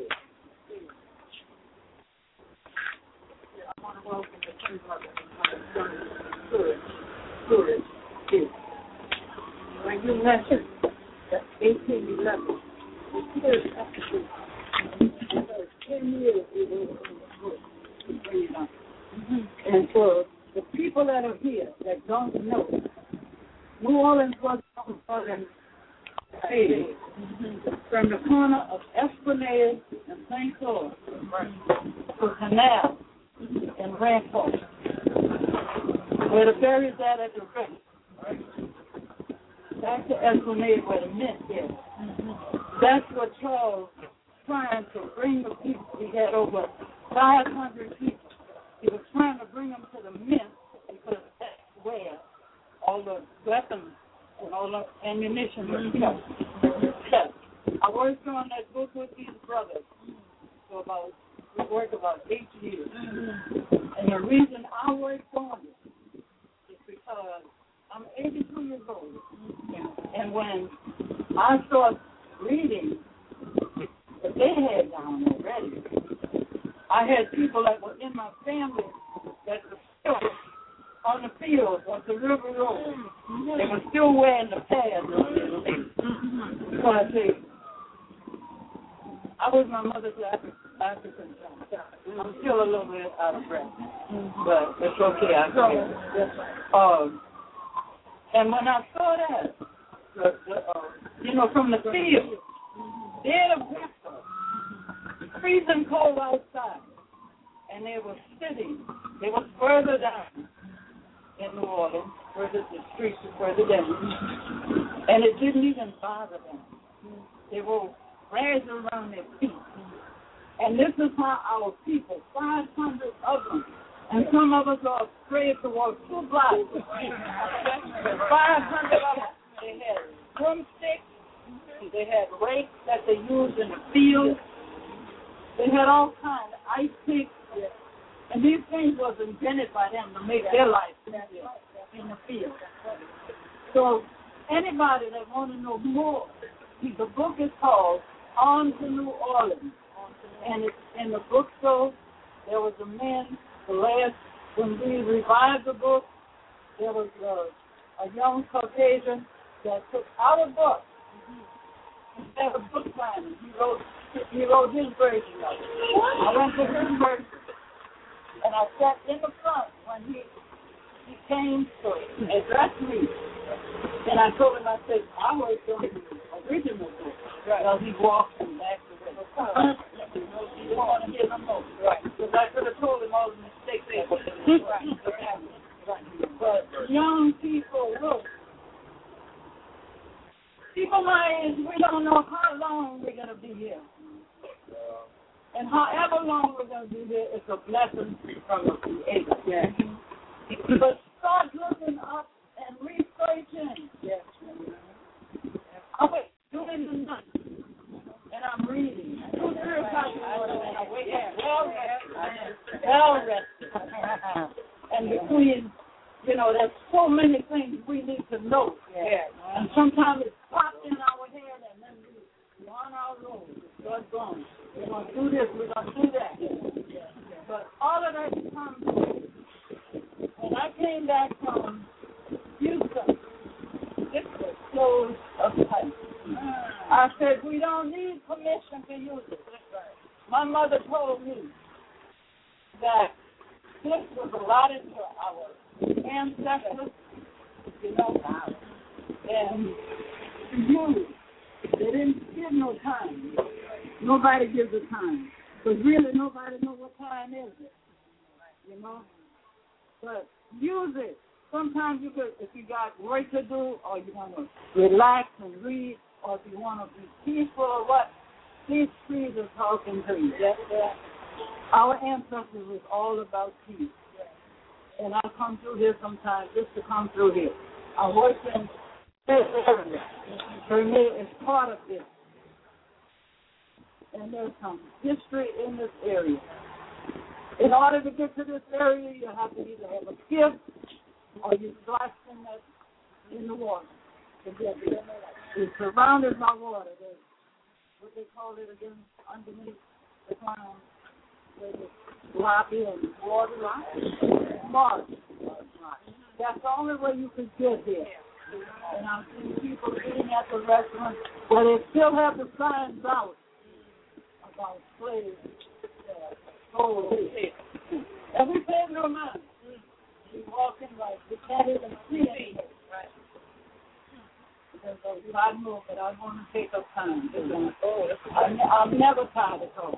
[SPEAKER 4] I want to welcome the two brothers. Good. When you mentioned that 1811, here's after 10 years we were in the book. And for the people that are here that don't know, New Orleans was from the corner of Esplanade and St. Claude to Canal and Rampart, where the ferry is at the rest. Back to Esplanade where the mint is. That's what Charles was trying to bring the people. He had over 500 people. He was trying to bring them to the mint because that's where all the weapons and all the ammunition was kept. I worked on that book with these brothers for we worked about 8 years. And the reason I worked on it is because I'm 82 years old. And when I started reading what they had down already, I had people that were in my family that were still on the field, on the river road. They were still wearing the pads. So I say, I was my mother's African child. I'm still a little bit out of breath, but it's okay. I can. And when I saw that, from the field, they're the
[SPEAKER 8] freezing cold outside, and they were sitting. They were further down in New Orleans, further the streets were further down, and it didn't even bother them. They were rags around their feet. And this is how our people, 500 of them, and some of us are afraid to walk 2 blocks. 500 of them. They had broomsticks. They had rakes that they used in the field. They had all kinds of ice picks. And these things was invented by them to make their life easier in the field. So anybody that want to know more, the book is called On to New Orleans. And it's in the bookstore. There was a man, when we revived the book, there was a young Caucasian that took our book instead of book signing. He wrote his version of it. I went to his version, and I sat in the front when he came to address me. And I told him, I said, I was on the original book. Well, he walked and back to the book. He didn't want to hear no more. Right. Because I could have told him all the mistakes they made. Right. But young people, look, people my age, we don't know how long we're going to be here. And however long we're going to be here, it's a blessing from the Creator. Yeah. But start looking up and researching. Yes. I was doing the night, and I'm reading. 2-3 o'clock in the morning, and I wake up well rested. And between, there's so many things we need to know. Yeah. And sometimes it's popped in our head, and then we on our road. Start going. We're going to do this, we're going to do that. But all of that comes. When I came back from Houston, this was closed up tight. I said, we don't need permission to use it. My mother told me that this was allotted to our ancestors, and to use. They didn't give no time. Nobody gives a time. Because really nobody knows what time is it. But use it. Sometimes you could, if you got work to do, or you want to relax and read, or if you want to be peaceful or what, these trees are talking to you. Our ancestors was all about peace. And I come through here sometimes just to come through here. I work in this area. For me, it's part of this. And there's some history in this area. In order to get to this area, you have to either have a gift or you splash in the water to get there. It's surrounded by water. There's what they call it again, underneath the ground, where the sloppy and water marsh. That's the only way you can get here. And I've seen people eating at the restaurant where they still have the signs out about slaves. And we pay no mind. We walk in like we can't even see it. Right. Because I know that I want to take up time. I'm never tired of talking.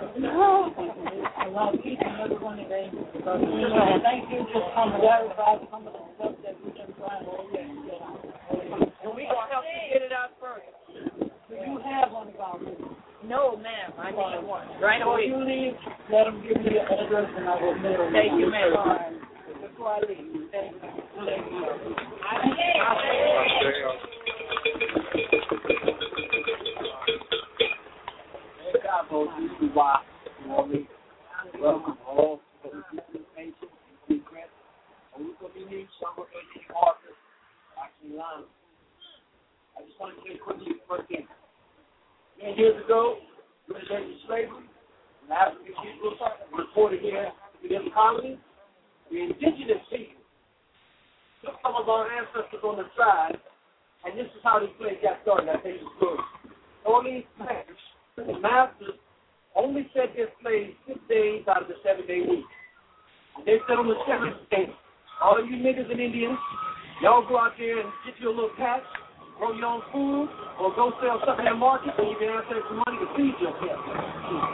[SPEAKER 8] I love each and every one of them. Thank you for coming. Everybody coming to stuff that we've been trying to get out. And we're going to help you get it out first. Do you have one about me?
[SPEAKER 6] No, ma'am. I need one. Right away.
[SPEAKER 8] Before you leave, let them give me the address and I will mail it.
[SPEAKER 6] Thank you, ma'am.
[SPEAKER 8] Before I leave, thank you.
[SPEAKER 3] Welcome all to the information. We're going to need some of the authors, actually, I just want to say quickly first thing. Many years ago, during slavery, the African people reported here within the colony. The indigenous people took some of our ancestors on the side, and this is how this place got started. I think it's good. All these slaves, the masters only set their slaves 6 days out of the 7-day week. And they said on the 7th day, all you niggas and Indians, y'all go out there and get you a little patch, grow your own food, or go sell something in the market and you can answer some money to feed yourself. And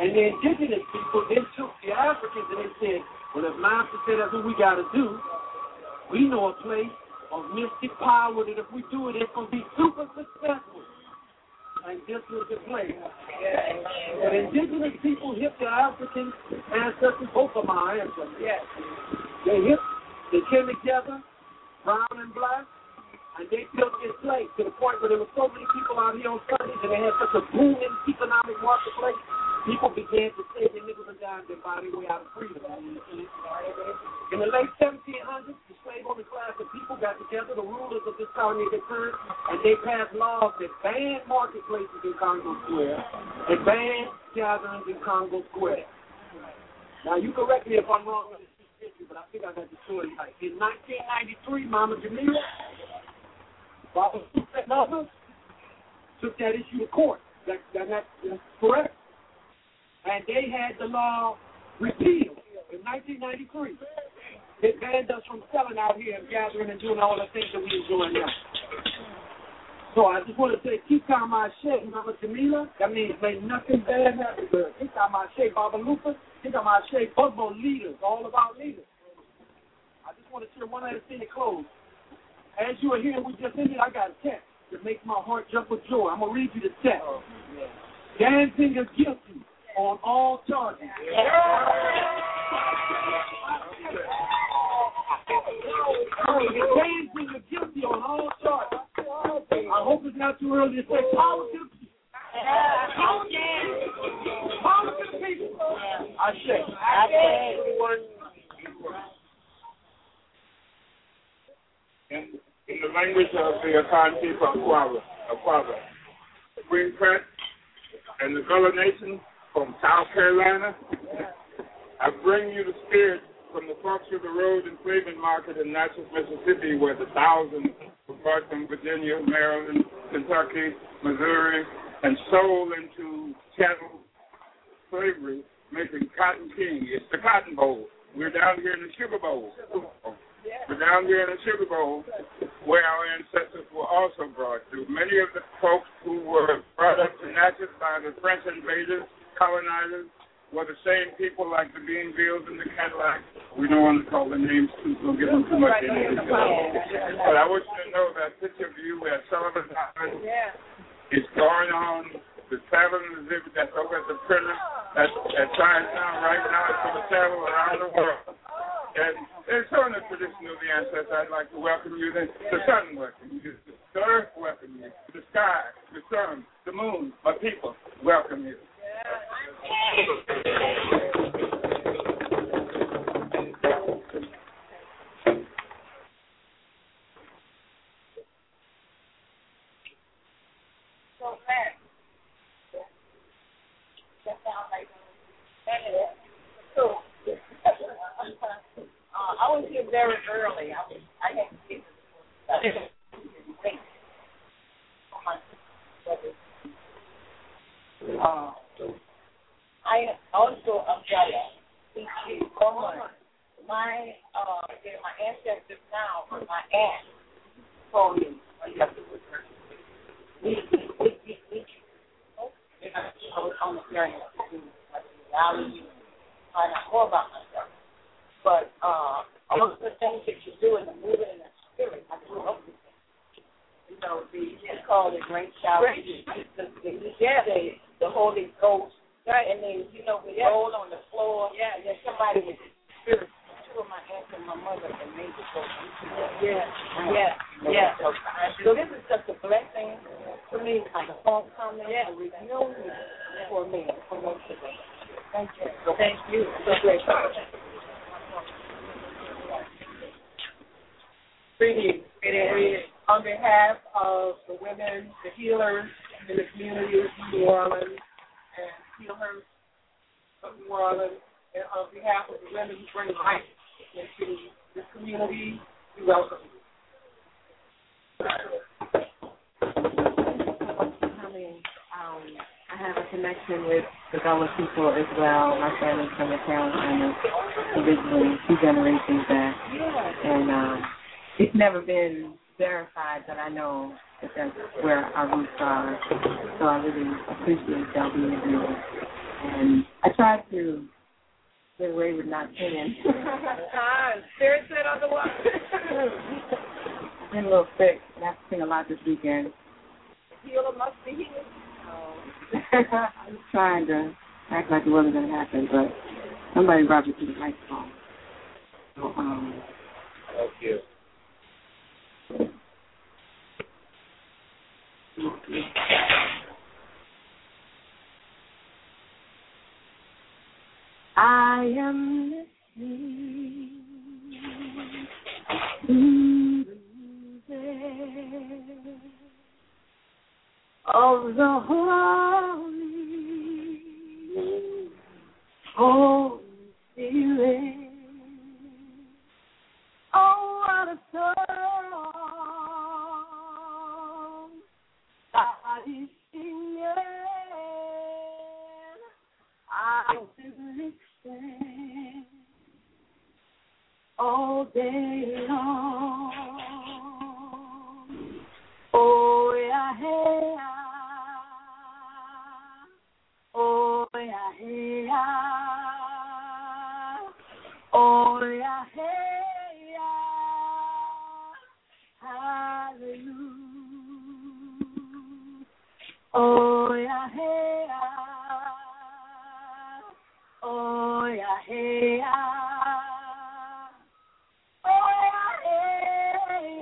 [SPEAKER 9] And the indigenous people then took the Africans and they said, well, if Master said that's what we got to do, we know a place of mystic power that if we do it, it's going to be super successful. And this was the place. The indigenous people hit the African ancestors, both of my ancestors. Yes. They came together, brown and black, and they built this place to the point where there were so many people out here on Sundays and they had such a booming economic marketplace. People began to save their nickels and dimes and buy their way out of freedom. In the late 1700s, the slave owner class of people got together, the rulers of this colony concerned, and they passed laws that banned marketplaces in Congo Square and banned gatherings in Congo Square. Now, you correct me if I'm wrong with this history, but I think I got the story right. In 1993, Mama Jamila, Baba and others took that issue to court. That's correct. And they had the law repealed in 1993. It banned us from selling out here and gathering and doing all the things that we are doing now. So I just want to say, Kika Mashe, Mama Jamila, that means may nothing bad happen to us. Kika Mashe, Baba Lupa, Kika Mashe, Bugbo leaders, all of our leaders. I just want to share one other thing to close. As you are here, we just ended, I got a text that makes my heart jump with joy. I'm going to read you the text. Dancing is guilty on all charges. Dancing is guilty on all charges. I hope it's not too early to say power to the people. Power to the people. I say.
[SPEAKER 3] In the language of the Akan people of Aquaba, Queen Prince and the Gullah Nation from South Carolina, I bring you the spirit from the Forks of the Road and Cleveland Market in Natchez, Mississippi, where the thousands were brought from Virginia, Maryland, Kentucky, Missouri, and sold into chattel slavery, making cotton king. It's the Cotton Bowl. We're down here in the Sugar Bowl. We're down here in the Sugar Bowl, where our ancestors were also brought to. Many of the folks who were brought up to Natchez by the French invaders, colonizers, were the same people like the Beanvilles and the Cadillacs. We don't want to call the names too, we'll get them too much into it. But I want you to know that picture of you at Sullivan Island is going on. The traveling exhibit that's over at the printer at Chinatown right now is going to travel around the world. And it's on the tradition of the ancestors. I'd like to welcome you. The sun welcome you. The earth welcome you. The sky, the sun, the moon, my people welcome you.
[SPEAKER 6] I was here very early. I had to get I also umbrella teach my ancestors now, my aunt told me I was on the journey to allow you to find out more about myself. But all of the things that you do in the movement and the spirit, I grew up with them. You know, it's called the Great Shower. The Holy Ghost. Right. And then, you know, we roll on the floor. Yeah. And then somebody with the spirit. Two of my aunts and my mother and made the go. Yeah. So this is just a blessing to me, like a homecoming, a reunion for me, for most of us. Thank you. Thank you. So great. Greetings. On behalf of the women, the healers in the community of New Orleans, and healers of New Orleans, and on behalf of the women who bring life into this community, we welcome you.
[SPEAKER 10] I have a connection with the Gullah people as well. My family's from the Carolinas, originally 2 generations back. And it's never been verified, but I know that that's where our roots are. So I really appreciate y'all being here. And try to get away with not singing.
[SPEAKER 6] Spirit said otherwise.
[SPEAKER 10] I've been a little sick. I have to sing a lot this weekend.
[SPEAKER 6] The healer must be healed.
[SPEAKER 10] I was trying to act like it wasn't going to happen, but somebody brought me to the microphone. So,
[SPEAKER 3] Thank you.
[SPEAKER 10] I am listening to the music of the Holy Spirit. Oh, what a song God is singing. I will listen all day long. Oh, yeah, hey, oh, yeah, hey, oh, yeah, hey, hallelujah. Oh, yeah, hey, oh, yeah, hey, oh, yeah, hey,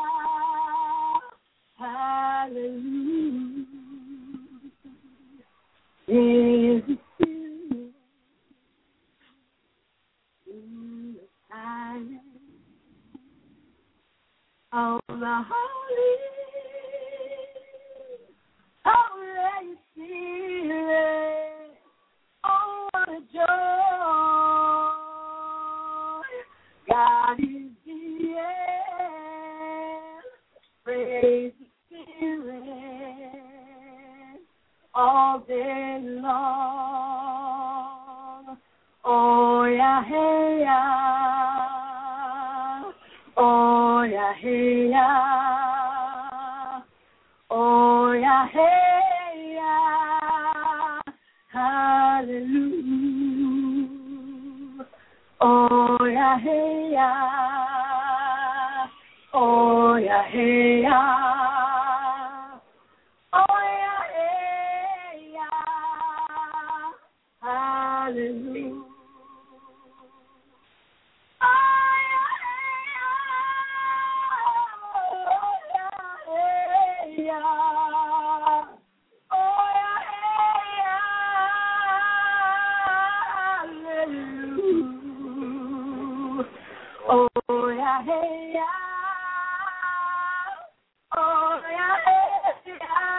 [SPEAKER 10] hallelujah. Is the Spirit in the silence of the Holy Spirit? Oh, what a joy! God is here. Praise the Spirit all day long. Oh, yeah, hey, oh, yeah, hey, oh, yeah, hey, hallelujah. Oh, yeah, hey, oh, yeah, hey, oh, yeah, hey, hallelujah. Oh, yeah, hey, oh, yeah, hey,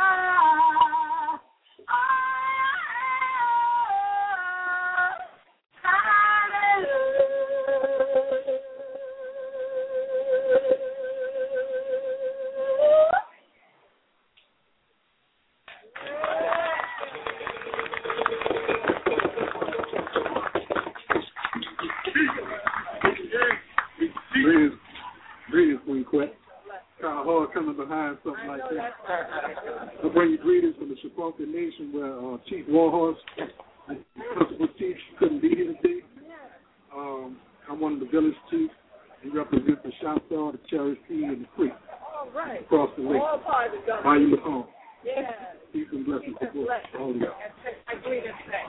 [SPEAKER 9] Greetings, Queen Quet. Kind of hard coming behind something like that. I bring you greetings from the Shapoka Nation, where Chief Warhorse, Principal Chief, couldn't be here today. I'm one of the village chiefs. He represents the Choctaw, the Cherokee, and the Creek.
[SPEAKER 6] All right.
[SPEAKER 9] Across the lake.
[SPEAKER 6] All parts of government.
[SPEAKER 9] Why you look home?
[SPEAKER 6] Yeah.
[SPEAKER 9] Peace and blessings to both. All of y'all.
[SPEAKER 6] I agree with that.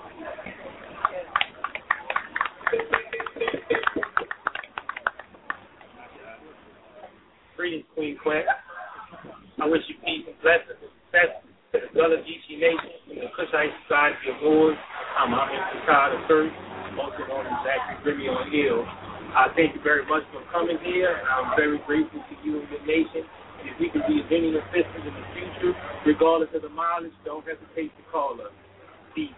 [SPEAKER 3] Greetings, Queen Quet. I wish you peace and blessings and success to the Gullah Geechee Nation and the Cushite Society Awards. I'm Ahmed Fakad III, also known as Zachary Grimmy on Hill. I thank you very much for coming here, and I'm very grateful to you and your nation. And if we can be of any assistance in the future, regardless of the mileage, don't hesitate to call us. Peace.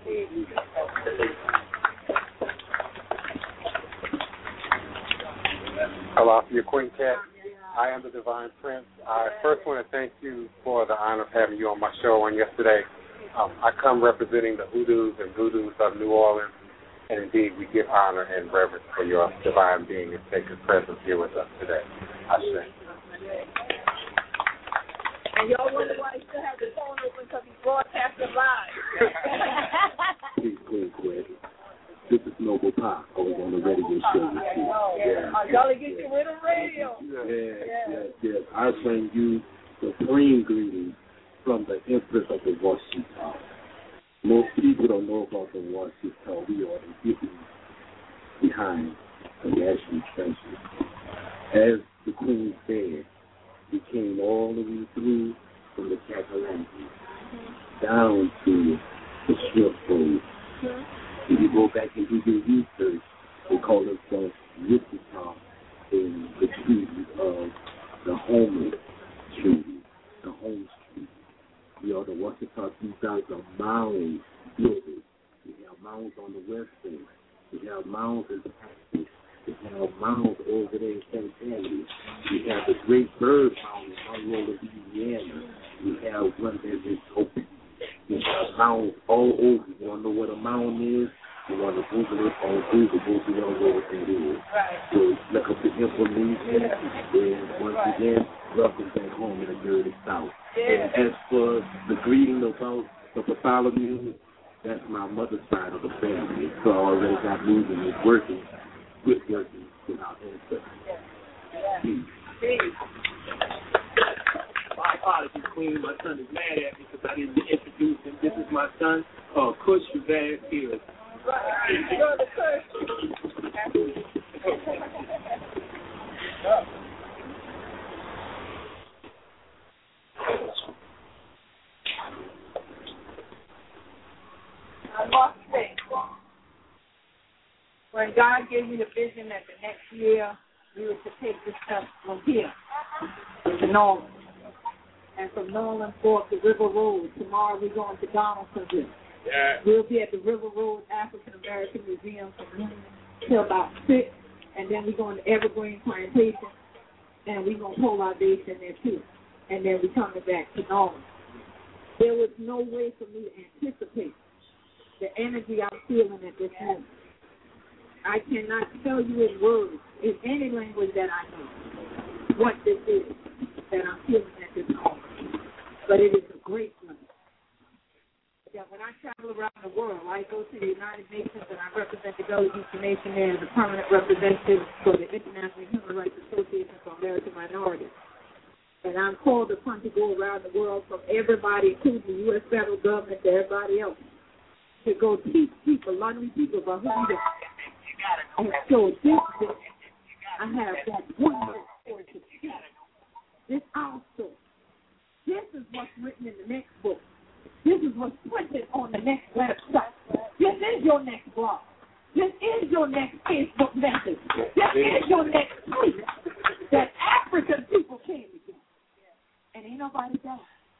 [SPEAKER 2] Hello, your Quintet. I am the Divine Prince. I first want to thank you for the honor of having you on my show on yesterday. I come representing the hoodoos and voodoos of New Orleans, and indeed we give honor and reverence for your divine being and sacred presence here with us today. Ashe.
[SPEAKER 6] And y'all wonder why he still have the phone open because he's broadcasting live.
[SPEAKER 2] Please, Queen Quet.
[SPEAKER 11] This is Noble Pop. I was on the radio show with you.
[SPEAKER 8] Y'all get you with the radio.
[SPEAKER 11] Yes. I bring you supreme greetings from the Empress of the Washita. Most people don't know about the Washita. We are the hidden behind the national trenches. As the Queen said, we came all the way through from the Catalanti down to the Strip Road. If you go back and do your research, they call us the Wichita in the treaty of the Homeless Treaty, the Home Street. We are the Washita 2000 mound builders. We have mounds on the west side. We have mounds in Texas. We have mounds over there in St. Anthony. We have the Great Bird Mound in Monroe, Louisiana. We have one that's in Open. We have mounds all over. You want to know what a mound is? You want to Google it on Google. You don't know what it is. So look up the information. And once again, welcome back home in the dirty South. And as for the greeting about the Bartholomew, that's my mother's side of the family. So I already got moving and working with our ancestors.
[SPEAKER 9] My apologies, Queen. My son is mad at me because I didn't introduce him. This is my son, Kush Shabazz Fields.
[SPEAKER 8] When God gave me the vision that the next year we were to take this stuff from here to Nolan. And from Nolan forth to River Road. Tomorrow we're going to Donaldsonville. Yeah. We'll be at the River Road African American Museum from noon till about 6. And then we're going to Evergreen Plantation. And we're going to hold our base in there too. And then we're coming back to Nolan. There was no way for me to anticipate the energy I'm feeling at this moment. I cannot tell you in words, in any language that I know, what this is that I'm feeling at this moment. But it is a great one. Yeah, when I travel around the world, I go to the United Nations and I represent the Gullah Geechee Nation there as a permanent representative for the International Human Rights Association for American Minorities. And I'm called upon to go around the world from everybody, including the U.S. federal government, to everybody else, to go teach people, Lonely people, about who we are. And so this, I have that one story to teach. This our story. This is what's written in the next book. This is what's printed on the next website. This is your next blog. This is your next Facebook message. This is your next tweet that African people came together. And ain't nobody done.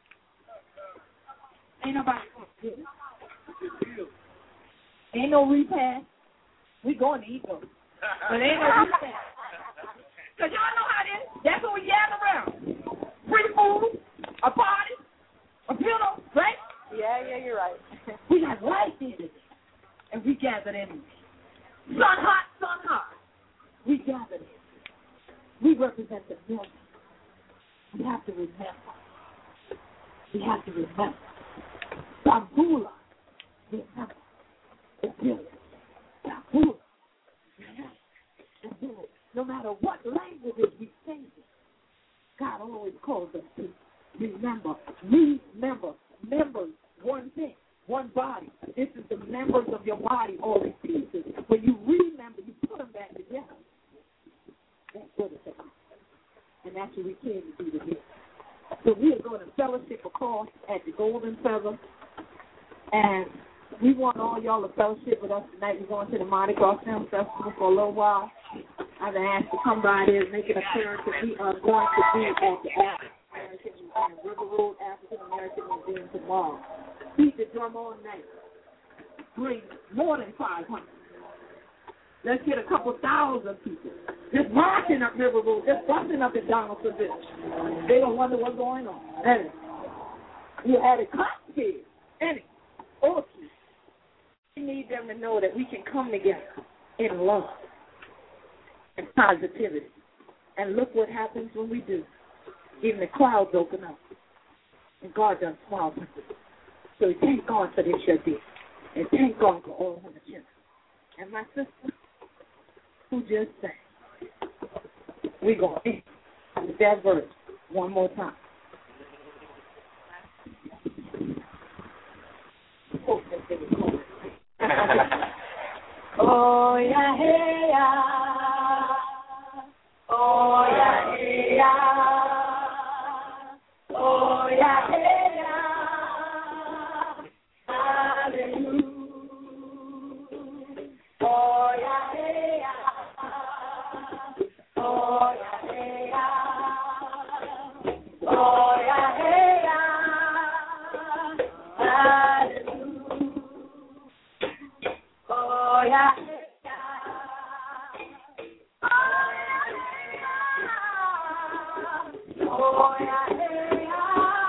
[SPEAKER 8] Ain't nobody going to do it. Ain't no repass. We going to ego. But ain't no repass. Because y'all know how it is. That's what we gather around. Free food, a party, a funeral, right?
[SPEAKER 6] Yeah, you're right.
[SPEAKER 8] We have life in it. And we gathered in it. Sun hot. We gathered in it. We represent the millions. We have to remember. Bambula. Remember. The billions. Bambula. Remember. The billions. No matter what languages we say, God always calls us to remember. Members, one thing, one body. This is the members of your body, all in pieces. When you remember, you put them back together. That's what it's about. And that's what we came to do today. So we are going to fellowship across at the Golden Feather. And we want all y'all to fellowship with us tonight. We're going to the Mardi Gras Film Festival for a little while. I've been asked to come by there and make an appearance. We are going to be at the African Museum, River Road African American Museum tomorrow. Beat the drum all night. Bring more than 500. Let's get a couple thousand people just marching up River Road, just busting up in Donaldsonville. They don't wonder what's going on. Anyway, you had a complicated. Anyway, okay. We need them to know that we can come together in love and positivity. And look what happens when we do. Even the clouds open up. And God does smiles. So we thank God for this your day. And thank God for all of the children. and my sister who just sang. We're going to end with that verse one more time. Oh, yeah, hey, yeah. Oh, yeah, hey, yeah. Oh, yeah, hey, yeah. Hallelujah. Oh, yeah, hey, yeah. Oh, yeah, hey, yeah. Oh, yeah, hey, yeah. Hallelujah. Oh, yeah, hey, yeah. Oh, yeah, hey, yeah.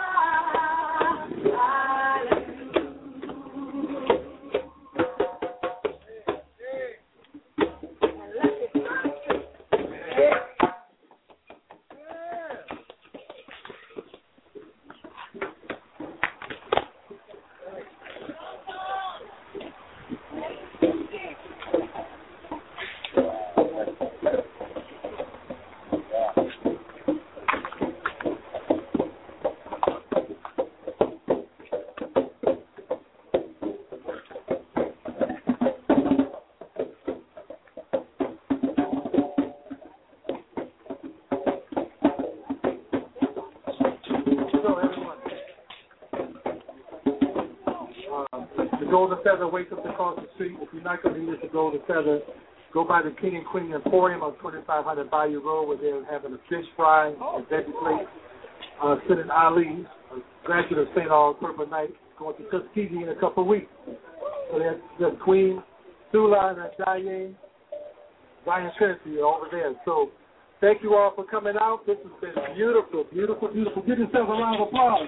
[SPEAKER 3] Golden Feather waits up across the street. If you're not going to use the Golden Feather, go by the King and Queen Emporium on 2500 Bayou Road, where they're having a fish fry and veggie plate. Sitting Ali's, a graduate of St. Aug's Purple Night, going to Tuskegee in a couple of weeks. So there's Queen Sula and Diane Trinity over there. So thank you all for coming out. This has been beautiful, beautiful, beautiful. Give yourself a round of applause.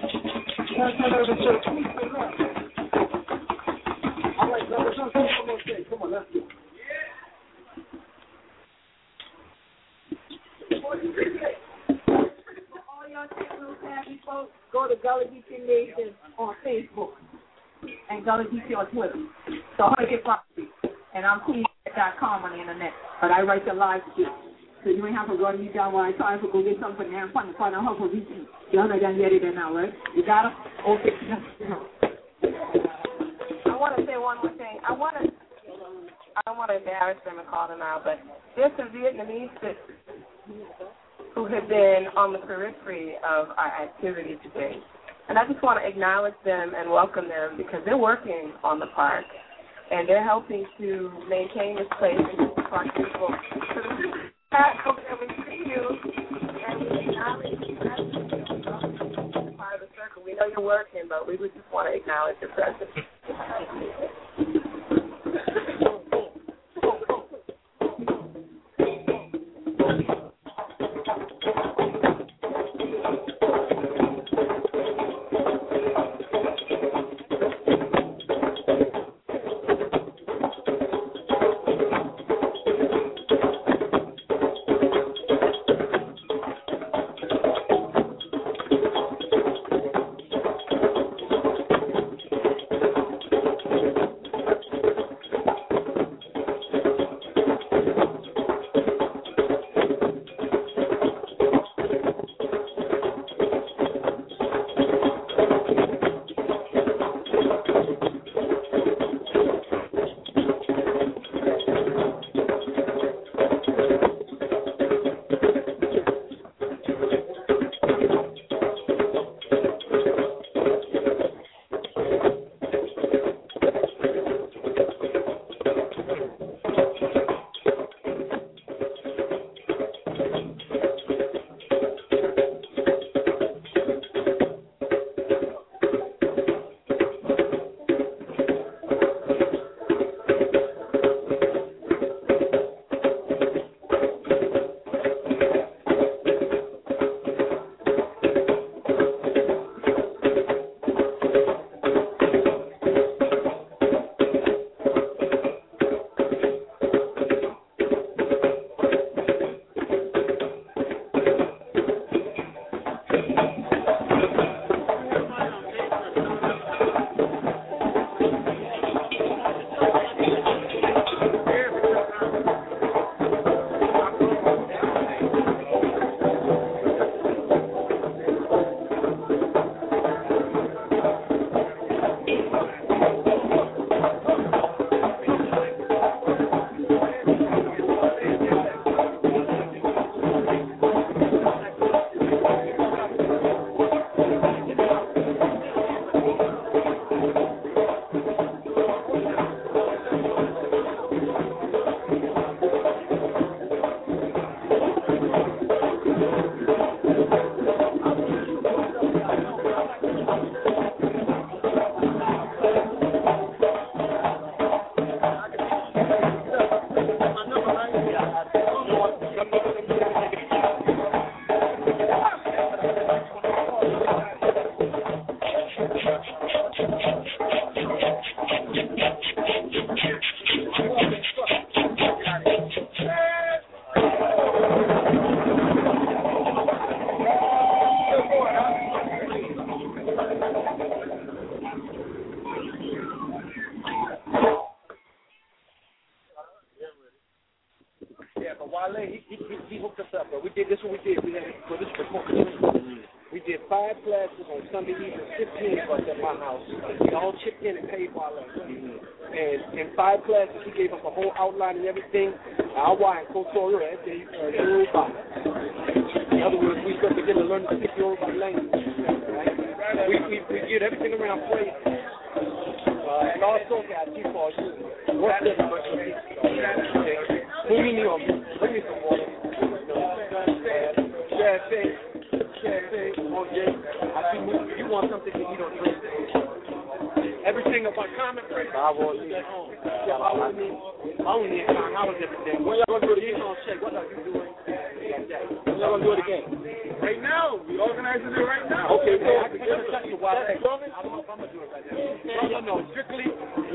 [SPEAKER 3] All right, come on, let's go.
[SPEAKER 8] All y'all techno-savvy folks, go to Gullah Geechee Nation on Facebook and Gullah Geechee on Twitter. So I'm going to get property. And I'm queen.com on the internet. But I write the live shit. So you ain't have to go to me down while I try to go get something there and find the partner for Geechee. You know, done get it there now, right? You got it? Okay.
[SPEAKER 6] I want to say one more thing. I don't want to embarrass them and call them out, but there's some Vietnamese sisters who have been on the periphery of our activity today. And I just want to acknowledge them and welcome them because they're working on the park and they're helping to maintain this place and keep the park beautiful. So this is Pat, and we see you and we acknowledge you as part of the circle. We know you're working, but we would just want to acknowledge your presence.
[SPEAKER 9] Wale, he hooked us up, but we did this. What we did, we had for this before. We did 5 classes on Sunday evening, 15 of us at my house. We all chipped in and paid Wale. And in 5 classes, he gave us a whole outline and everything. Awa and Kotora, Yoruba. In other words, we started beginning to learn to speak Yoruba language. Right? We did everything around praise. And also got people what's this? Bring me some water. Champagne, OJ. I see you want something that you don't drink. Everything about common praise. I want it at home. Yeah, I want it. How was everything? When y'all gonna do it again? Check. What are you doing? When y'all gonna do it again?
[SPEAKER 5] Right now. We organizing it right now.
[SPEAKER 9] Okay, well, I can tell you why. I don't know if I'm gonna do it right now. No, strictly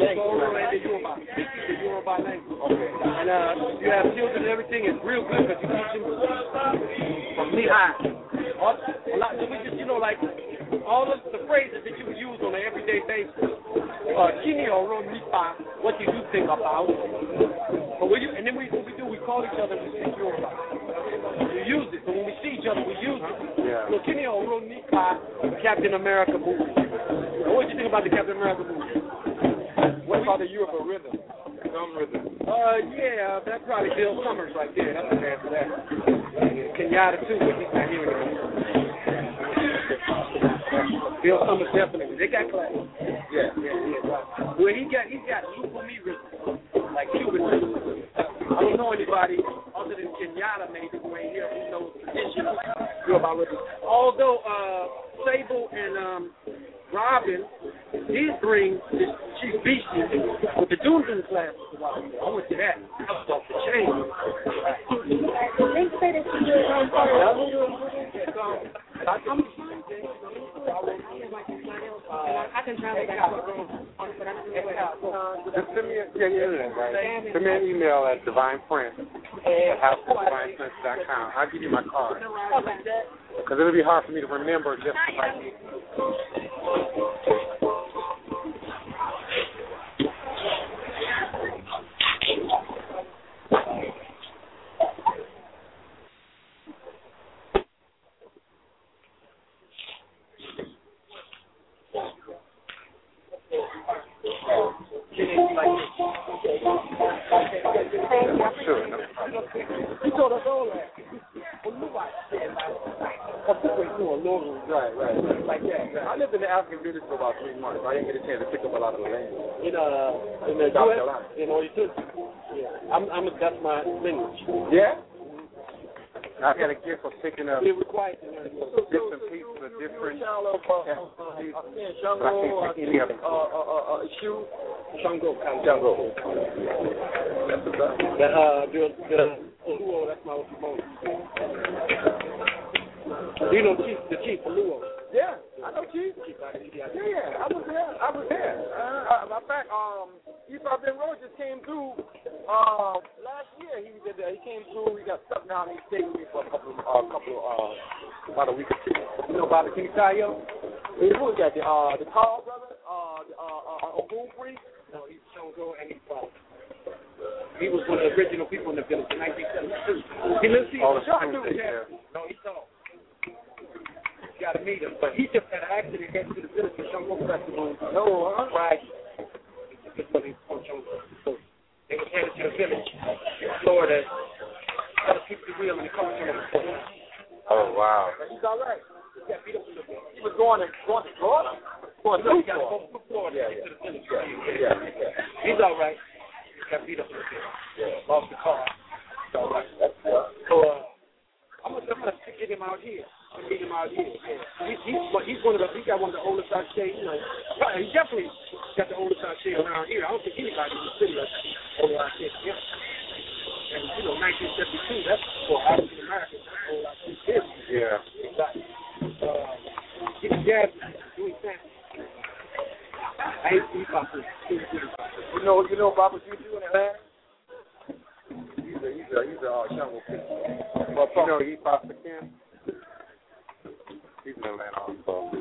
[SPEAKER 9] the Yoruba language. Okay. And you have children and everything. It's real good because you teach them from knee high. A lot. So we just, like all of the phrases that you would use on an everyday basis. Kini oro nipa, what do you think about? And then what we do, we call each other and we speak Yoruba. We use it. So when we see each other, we use it. Yeah. So Kini oro nipa, Captain America movie. What do you think about the Captain America movie?
[SPEAKER 3] What about the Yoruba rhythm? Some rhythm.
[SPEAKER 9] Yeah, that's probably Bill Summers right there. That's the man for that. Kenyatta too, but he's not here anymore. Bill Summers definitely. They got class. Yeah. Right. Well, he got super me rhythm, like Cuban rhythm. I don't know anybody other than Kenyatta maybe who ain't here who knows the tradition about rhythm. Although Sable and Robin did bring the Chief Beastie with the Doom class. I went to that. I was off the chain.
[SPEAKER 12] They say that you do it on I can try to
[SPEAKER 2] just send me an email at divineprince@housedivineprince.com. I'll give you my card. Because it'll be hard for me to remember just like Sure.
[SPEAKER 9] You told us all that. Right. Like that.
[SPEAKER 3] I lived in the African village for about 3 months. I didn't get a chance to pick up a lot of the land.
[SPEAKER 9] In the South Carolina. In Oregon. Yeah. That's my lineage.
[SPEAKER 3] Yeah?
[SPEAKER 2] I've got a gift of picking up
[SPEAKER 9] different pieces
[SPEAKER 2] of different
[SPEAKER 9] Shango. That's my opponent. You know the Chief of Luo?
[SPEAKER 3] Yeah, I know Chief. Yeah, I was there. In fact, Esau Ben Rhodes just came through last year. He was there. He came through. He got stuck down. He stayed with me for about a week or two.
[SPEAKER 9] You know about the King Tayo?
[SPEAKER 3] Who was that? The tall brother? Ogun Free?
[SPEAKER 9] No, he's Shango and he's Father. He was one of the original people in the village in 1972. He lives here. No, he's tall. You got to meet him. But he just had an accident heading to the village for Shango Festival.
[SPEAKER 3] No, huh?
[SPEAKER 9] Right. So they were headed to the village in Florida. Had to pick the wheel and the car turned.
[SPEAKER 2] Oh, wow.
[SPEAKER 3] But he's all right. He got beat up a little bit. He was going to Florida?
[SPEAKER 9] He got to go to Florida to the village.
[SPEAKER 3] Yeah.
[SPEAKER 9] He's all right. He got beat up a little bit.
[SPEAKER 3] Yeah.
[SPEAKER 9] Off the car.
[SPEAKER 3] He's all right.
[SPEAKER 9] So I'm gonna get him out here. Yeah. He's he got one of the oldest Ashe, he definitely got the oldest Ashe around here. I don't think anybody in the city has older Ashe. Yeah. And 1972, that's for African Americans.
[SPEAKER 2] Yeah.
[SPEAKER 9] His dad doing that. I hate hip-hop.
[SPEAKER 3] You know Baba Juju in Atlanta? He's a Shango kid.
[SPEAKER 2] Well, you know hip-hop again? He's in Atlanta also.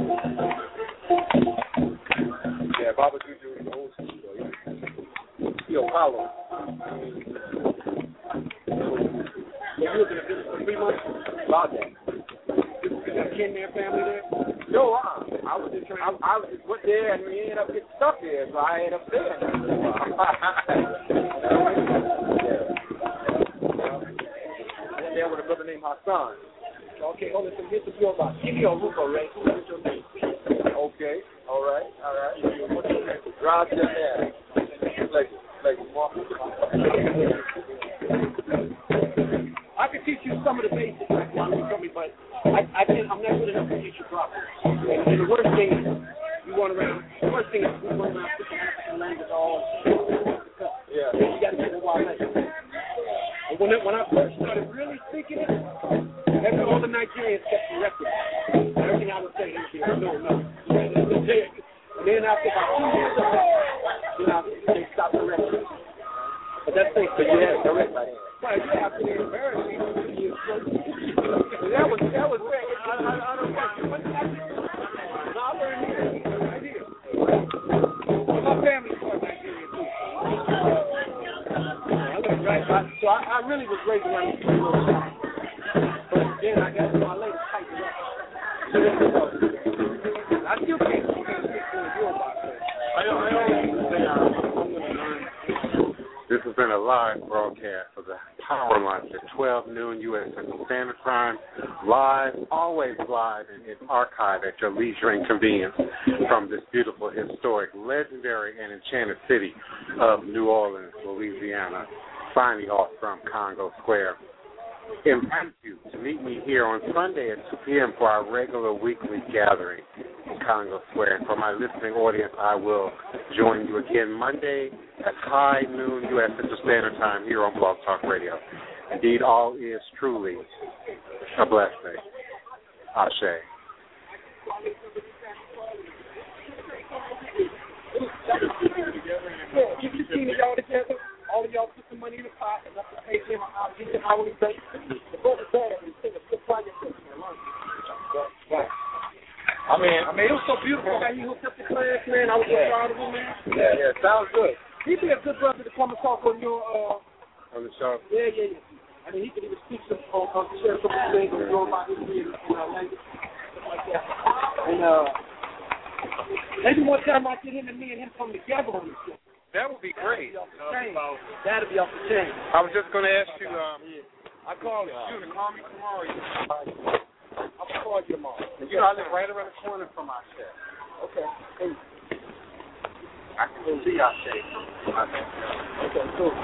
[SPEAKER 3] Yeah, Baba Juju is old school, though. He's Apollo.
[SPEAKER 9] you was in a business for 3 months? About that. You got kin there, family there?
[SPEAKER 3] No, I was just went there and we ended up getting stuck there, so I ended up there. And there with a brother named Hassan.
[SPEAKER 9] Okay, hold on. So here's the deal about. Give me a roof, Ray. What's your name?
[SPEAKER 3] Okay, all right. What's your name? Roger there. Like
[SPEAKER 9] I can teach you some of the basics, like you told me, but I'm not good enough to teach you properly. And the worst thing is, we run around putting the language all.
[SPEAKER 3] Yeah.
[SPEAKER 9] You got to get a wild lesson. And when I first started really speaking it, all the Nigerians kept correcting me. Everything I was saying, no. And then after about 2 years of it, they stopped correcting me. But that's thanks to you had to correct my hand. Right, you have to be embarrassed.
[SPEAKER 3] That was great. I don't know. I learned here. Right here.
[SPEAKER 9] My family's from Nigeria too. So I really was raised around the street. But then I got my legs tightened up. I still can't speak to you about that. I always say I'm going to learn.
[SPEAKER 2] This has been a live broadcast of the Power Lunch at 12 noon U.S. Central Standard Time. Live, always live, and it's archived at your leisure and convenience from this beautiful, historic, legendary, and enchanted city of New Orleans, Louisiana, signing off from Congo Square. Invite you to meet me here on Sunday at 2 p.m. for our regular weekly gathering in Congo Square. And for my listening audience, I will join you again Monday at high noon U.S. Central Standard Time here on Blog Talk Radio. Indeed, all is truly a blessing. Ashe.
[SPEAKER 9] Get your team of y'all together. All of y'all put some money in the pot and let's pay him I'll get the hourly rate. The brother said and take a good project for him. Right.
[SPEAKER 3] I mean,
[SPEAKER 9] it was so beautiful how he hooked up the class, man. I was so proud of him, man.
[SPEAKER 3] Yeah, sounds good.
[SPEAKER 9] He'd be a good brother to come and talk on your
[SPEAKER 2] On the show?
[SPEAKER 9] Yeah. I mean, he could even speak some share some things and go about his language, stuff like that. And maybe one time I get him and me and him come together on this show.
[SPEAKER 3] That would be great.
[SPEAKER 9] That'll be off the chain.
[SPEAKER 3] I was just going to ask you, I called you. You're going to call me tomorrow.
[SPEAKER 9] I'm going to call you tomorrow.
[SPEAKER 3] You know, I live right around the corner from our chef.
[SPEAKER 9] Okay.
[SPEAKER 3] I can go see our chef.
[SPEAKER 9] Okay, cool.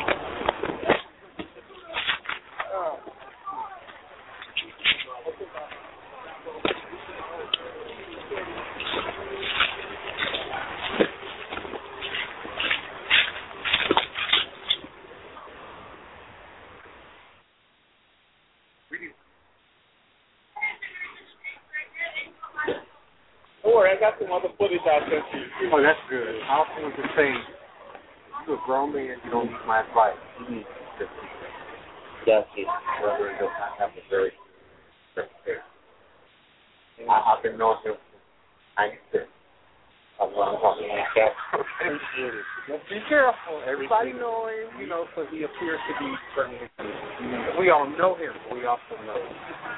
[SPEAKER 9] I got some other footage I sent you.
[SPEAKER 2] Oh, that's good. I also want to say, you're a grown man, you don't need my advice. You need to
[SPEAKER 3] Yes,
[SPEAKER 2] whether it does not have a very reputation. I've been knowing him since 96. I'm talking like that.
[SPEAKER 3] Just be careful. Everybody know him, because he appears to be friendly. We all know him, but we also know him.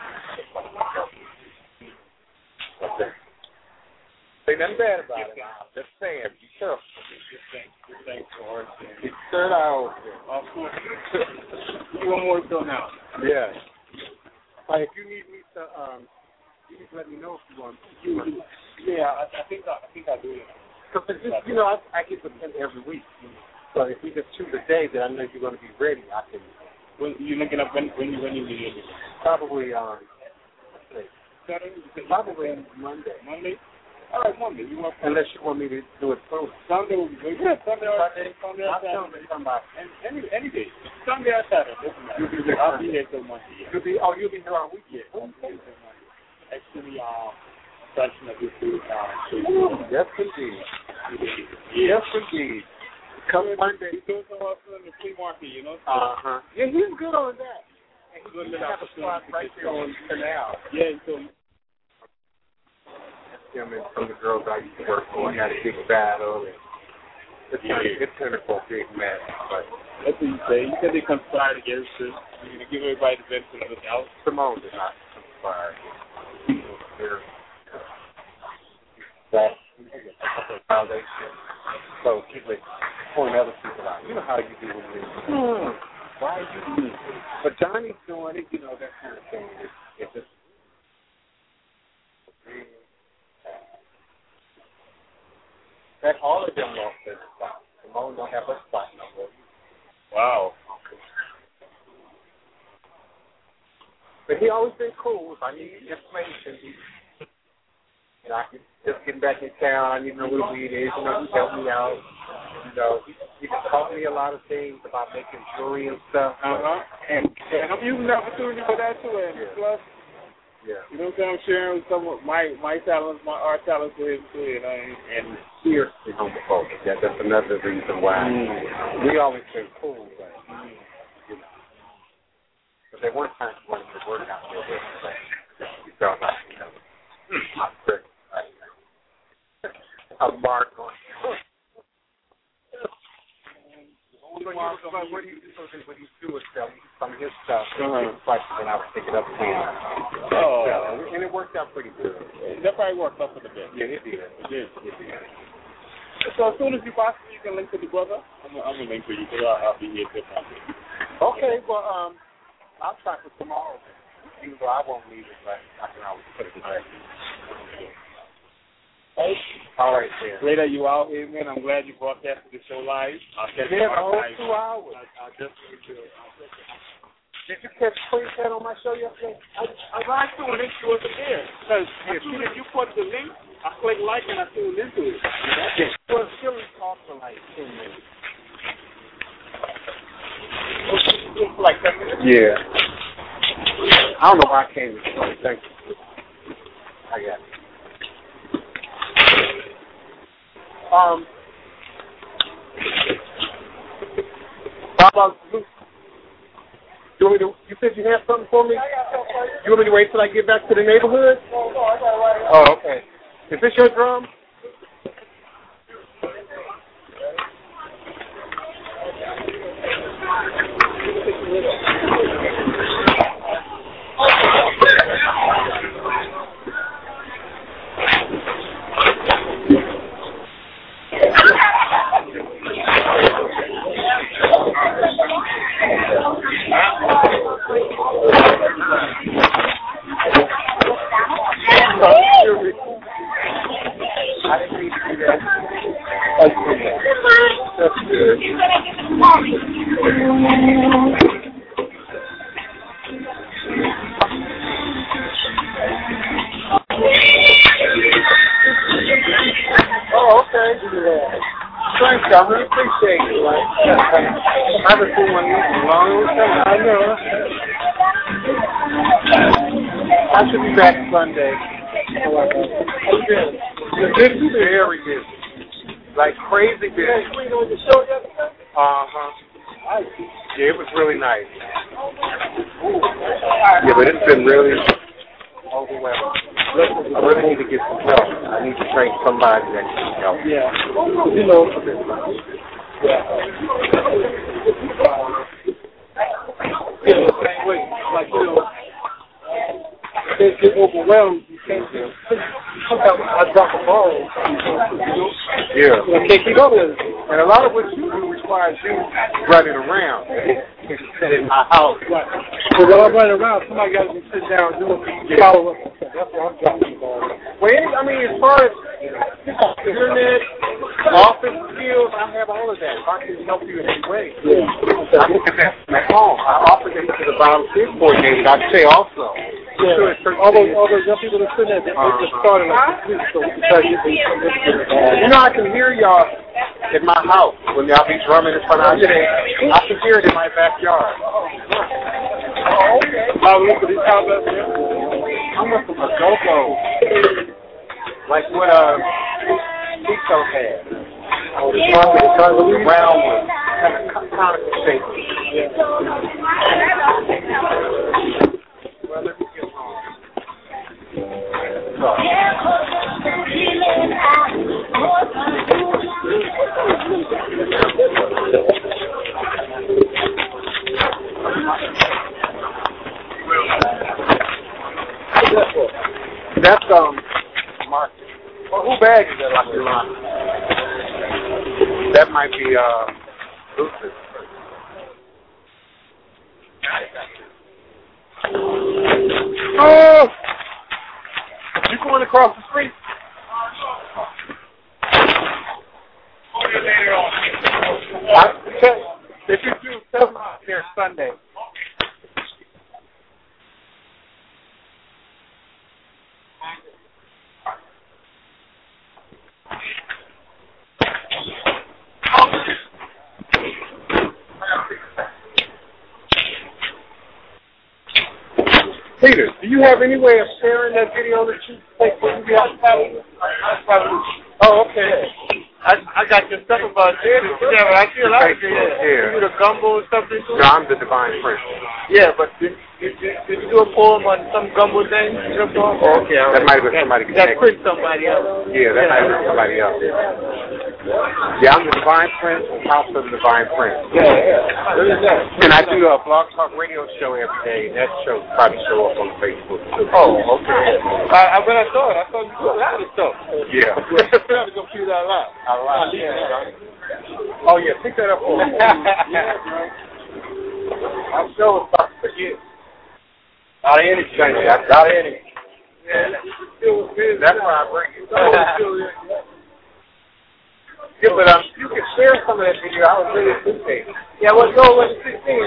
[SPEAKER 3] Say nothing bad about it. I'm just saying, be careful.
[SPEAKER 9] Thanks for it.
[SPEAKER 3] It's third hour.
[SPEAKER 9] Of course. You want more to now?
[SPEAKER 3] Yeah.
[SPEAKER 2] If you need me to, you just let me know if you want.
[SPEAKER 9] Yeah, I think I do.
[SPEAKER 2] Because I get with him every week. So if we just choose a day that I know you're going to be ready, I can.
[SPEAKER 9] When you looking up when you need it?
[SPEAKER 2] Probably
[SPEAKER 9] Saturday.
[SPEAKER 2] Probably Monday.
[SPEAKER 9] Monday. All right, Monday.
[SPEAKER 2] Unless you want me to do it soon.
[SPEAKER 9] Sunday will be good. Yeah, Sunday or Saturday. Any day. Sunday or Saturday. I'll be here till Monday. Yeah.
[SPEAKER 2] You'll be here all weekend.
[SPEAKER 9] Actually, touching of your food.
[SPEAKER 2] Yes, indeed. Yes, indeed. Come Monday.
[SPEAKER 9] He's doing some hustle in the flea market,
[SPEAKER 2] Yeah, he's good on that.
[SPEAKER 9] And he's good
[SPEAKER 2] have a spot right there on Canal.
[SPEAKER 9] Yeah, so.
[SPEAKER 2] Him and some of the girls I used to work for. We had a big battle. And It's turned for a big mess, but
[SPEAKER 3] that's what you say. You said they conspired against us. You're going to give everybody the benefit of the doubt.
[SPEAKER 2] Simone did not conspire. That foundation. So keep like point other people out. You know how you do with me. Why are you doing it? But Johnny's doing it, you know, that kind of thing. It's just that all of them lost their spot. Simone don't have a spot no more.
[SPEAKER 3] Wow.
[SPEAKER 2] Okay. But he always been cool. If I need information, and I can just get back in town. I need to know where the weed is. You know, he helped me out. You know, he taught me a lot of things about making jewelry and stuff.
[SPEAKER 3] And I'm using the opportunity for that too. And plus, you know what I'm sharing with some of my talents, my art talents with him too. You know, and
[SPEAKER 2] seriously homophobic. That's another reason why we always been cool, but you know, because there weren't times when we worked out there with us, but we felt like, you know, a mark on what do you do with some of his stuff? And I would pick it up to him. And it worked out pretty good.
[SPEAKER 3] That probably worked out for the best.
[SPEAKER 2] Yeah, it did.
[SPEAKER 3] So as soon as you possibly can link to the brother, I'm gonna link to you because I'll be here till Monday.
[SPEAKER 2] Okay, well, I'll try for tomorrow. Even though I won't leave it, but I can always put it back. All right, then.
[SPEAKER 3] Great that you out here, man. I'm glad you broadcasted the show live.
[SPEAKER 2] The whole 2 hours. Did you catch Quintet on my show yesterday?
[SPEAKER 3] I lied to and then she wasn't there. Because as soon as you put the link, I clicked like and I tuned into it.
[SPEAKER 2] Well, she only talked for like 10 minutes. Like 10 minutes? Yeah. I don't know why I came this morning. Thank you. I got it. How about you said you have something for me? You want me to wait till I get back to the neighborhood? Oh, okay. Is this your drum? Oh, okay. Thanks, I really appreciate it. I haven't seen one of these in a long time. I know. I should be back Sunday. This is very busy. Like crazy busy. Yeah, it was really nice. Yeah, but it's been really overwhelming. I really need to get some help. I need to train somebody that can help.
[SPEAKER 3] Yeah. You know. Yeah. Same way. Like, you know, they get overwhelmed. You can't do it. Sometimes I drop a ball.
[SPEAKER 2] Yeah.
[SPEAKER 3] You can't keep up with it.
[SPEAKER 2] And a lot of what you do requires you running around instead in my house.
[SPEAKER 3] Right. So while I'm running around, somebody got to sit down and do it. Follow up. That's what I'm dropping the ball.
[SPEAKER 2] Well, I mean, as far as internet, office skills, I have all of that. I can help you in any way.
[SPEAKER 3] Yeah.
[SPEAKER 2] I can do that from at home. I offer that to the volunteer coordinator. I say also.
[SPEAKER 3] Yeah. All those young people that sit there, they just started like this week, so we can try to get them.
[SPEAKER 2] You know, I can hear y'all at my house when y'all be drumming in front of me. I can hear it in my backyard.
[SPEAKER 3] Oh, okay. Look at these outlets here.
[SPEAKER 2] I'm with some go-go. Like what Pico had. The round one. Kind of conical shape. Well, let me get home.
[SPEAKER 3] bag is that like your line?
[SPEAKER 2] That might be Lucas.
[SPEAKER 3] Oh! You going across the street? If you do, tell them out here Sunday. Peter, do you have any way of sharing that video that you take when you have Oh, okay. I got your stuff about it. Yeah, but I feel like you the gumbo or something too?
[SPEAKER 2] No, I'm the Divine Prince.
[SPEAKER 3] Yeah, but did you do a poem on some gumbo thing? Oh, okay.
[SPEAKER 2] That might have been somebody connected.
[SPEAKER 3] That print somebody else.
[SPEAKER 2] Yeah, that might have been somebody else. Yeah, I'm the Divine Prince, House of the Divine Prince.
[SPEAKER 3] Yeah. What is that?
[SPEAKER 2] And I do a blog talk radio show every day, and that show probably show up on Facebook too.
[SPEAKER 3] Oh, okay. When I saw it, I thought you do a lot of stuff.
[SPEAKER 2] Yeah.
[SPEAKER 3] I'm going to feel that a lot.
[SPEAKER 2] Oh, yeah, pick that up for me. I'm sure it's about to forget.
[SPEAKER 3] Out of energy. Out of energy.
[SPEAKER 2] That's why I bring it. Yeah, but you can share some of that video. I was really appreciate it.
[SPEAKER 3] Yeah, what's going on with the 16?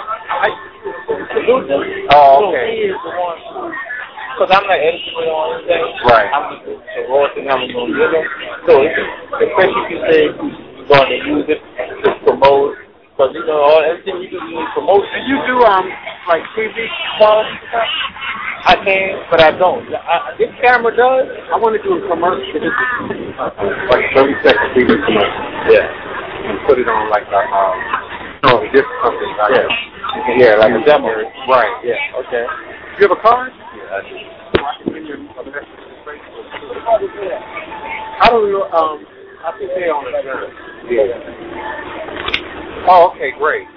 [SPEAKER 2] Oh, okay.
[SPEAKER 3] So he is the one, because I'm not editing on anything.
[SPEAKER 2] Right.
[SPEAKER 3] I'm just the raw thing I'm going to do. So especially if you say you're going to use it to promote, because you know everything you do you need promotion.
[SPEAKER 2] Do you do like TV quality stuff?
[SPEAKER 3] I can, but I don't. This camera does.
[SPEAKER 2] I want to do a commercial. Like 30 second TV commercial.
[SPEAKER 3] Yeah.
[SPEAKER 2] And put it on like a this something like
[SPEAKER 3] yeah, like a demo.
[SPEAKER 2] Right.
[SPEAKER 3] Yeah. Okay.
[SPEAKER 2] You have a card?
[SPEAKER 3] Yeah, I do.
[SPEAKER 2] How do you I think they're on the journey. Yeah. Oh, okay, great.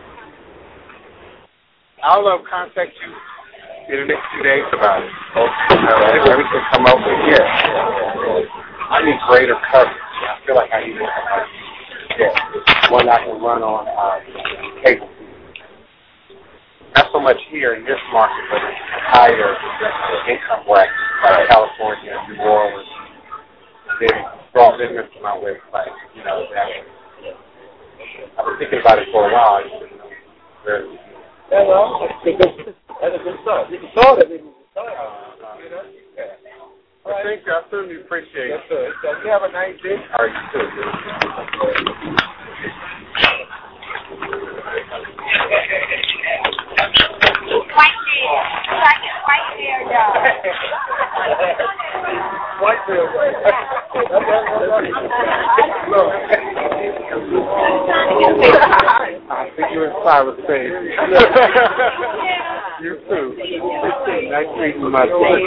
[SPEAKER 2] I'll contact you in the next 2 days about it. Okay. Everything come up with I need greater coverage. I feel like I need more coverage. Yeah. One I can run on cable. Not so much here in this market, but higher income bracket, like California, New Orleans. Then draw business to my website. You know, that way. I've been thinking about it for a while.
[SPEAKER 3] Yeah, well, that's a good start. You can start it.
[SPEAKER 2] Well, thank you. I certainly appreciate it.
[SPEAKER 3] You have a nice day.
[SPEAKER 2] All right, you too. I think you're in cyberspace. You too. Nice meeting you, my friend.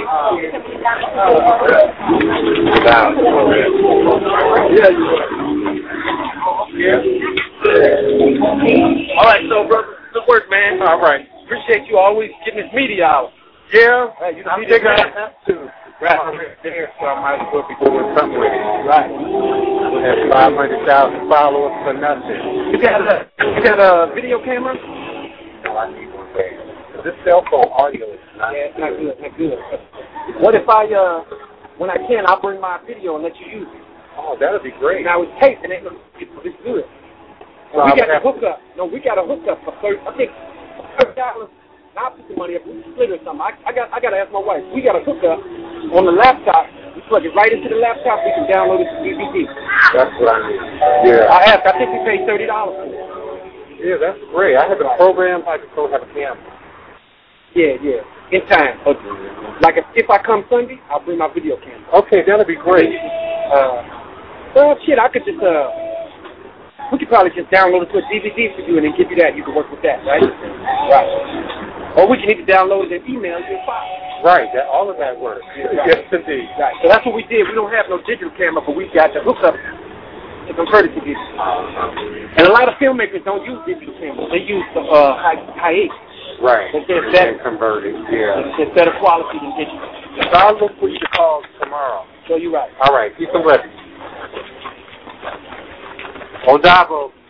[SPEAKER 3] All right, so brother, good work, man.
[SPEAKER 2] All right.
[SPEAKER 3] Appreciate you always getting this media out.
[SPEAKER 2] Yeah,
[SPEAKER 3] hey,
[SPEAKER 2] I'm thinking I have to. Right. There, so I might as well be doing something with it.
[SPEAKER 3] Right.
[SPEAKER 2] We have 500,000 followers for nothing.
[SPEAKER 3] You got a video camera?
[SPEAKER 2] No, I need one there. This cell phone audio is not
[SPEAKER 3] it's not good. What if when I can, I'll bring my video and let you use it?
[SPEAKER 2] Oh, that'll be great.
[SPEAKER 3] Now it's taped and it's good. So we got a hookup. No, we got a hookup for $30. I think $30. I'll put the money up. We split or something. I got to ask my wife. We got a hookup on the laptop. We plug it right into the laptop. We can download it to DVD.
[SPEAKER 2] That's what I need. Yeah.
[SPEAKER 3] I asked. I think we paid $30 for it.
[SPEAKER 2] Yeah, that's great. I have a program. I just don't have a camera.
[SPEAKER 3] Yeah. In time. Okay. Like if I come Sunday, I'll bring my video camera.
[SPEAKER 2] Okay, that'll be great.
[SPEAKER 3] Well, shit, I could just we could probably just download it to a DVD for you and then give you that. You can work with that, right? Right. Or we can even download it and email you a file.
[SPEAKER 2] Right. All of that works. Yes, indeed.
[SPEAKER 3] Right. So that's what we did. We don't have no digital camera, but we got the hookup to convert it to digital. And a lot of filmmakers don't use digital cameras. They use the high 8.
[SPEAKER 2] Right.
[SPEAKER 3] Instead
[SPEAKER 2] convert it. Yeah.
[SPEAKER 3] It's better quality than digital.
[SPEAKER 2] So I'll look for you to call tomorrow.
[SPEAKER 3] Show you right.
[SPEAKER 2] All right. Peace and blessings. On Davo.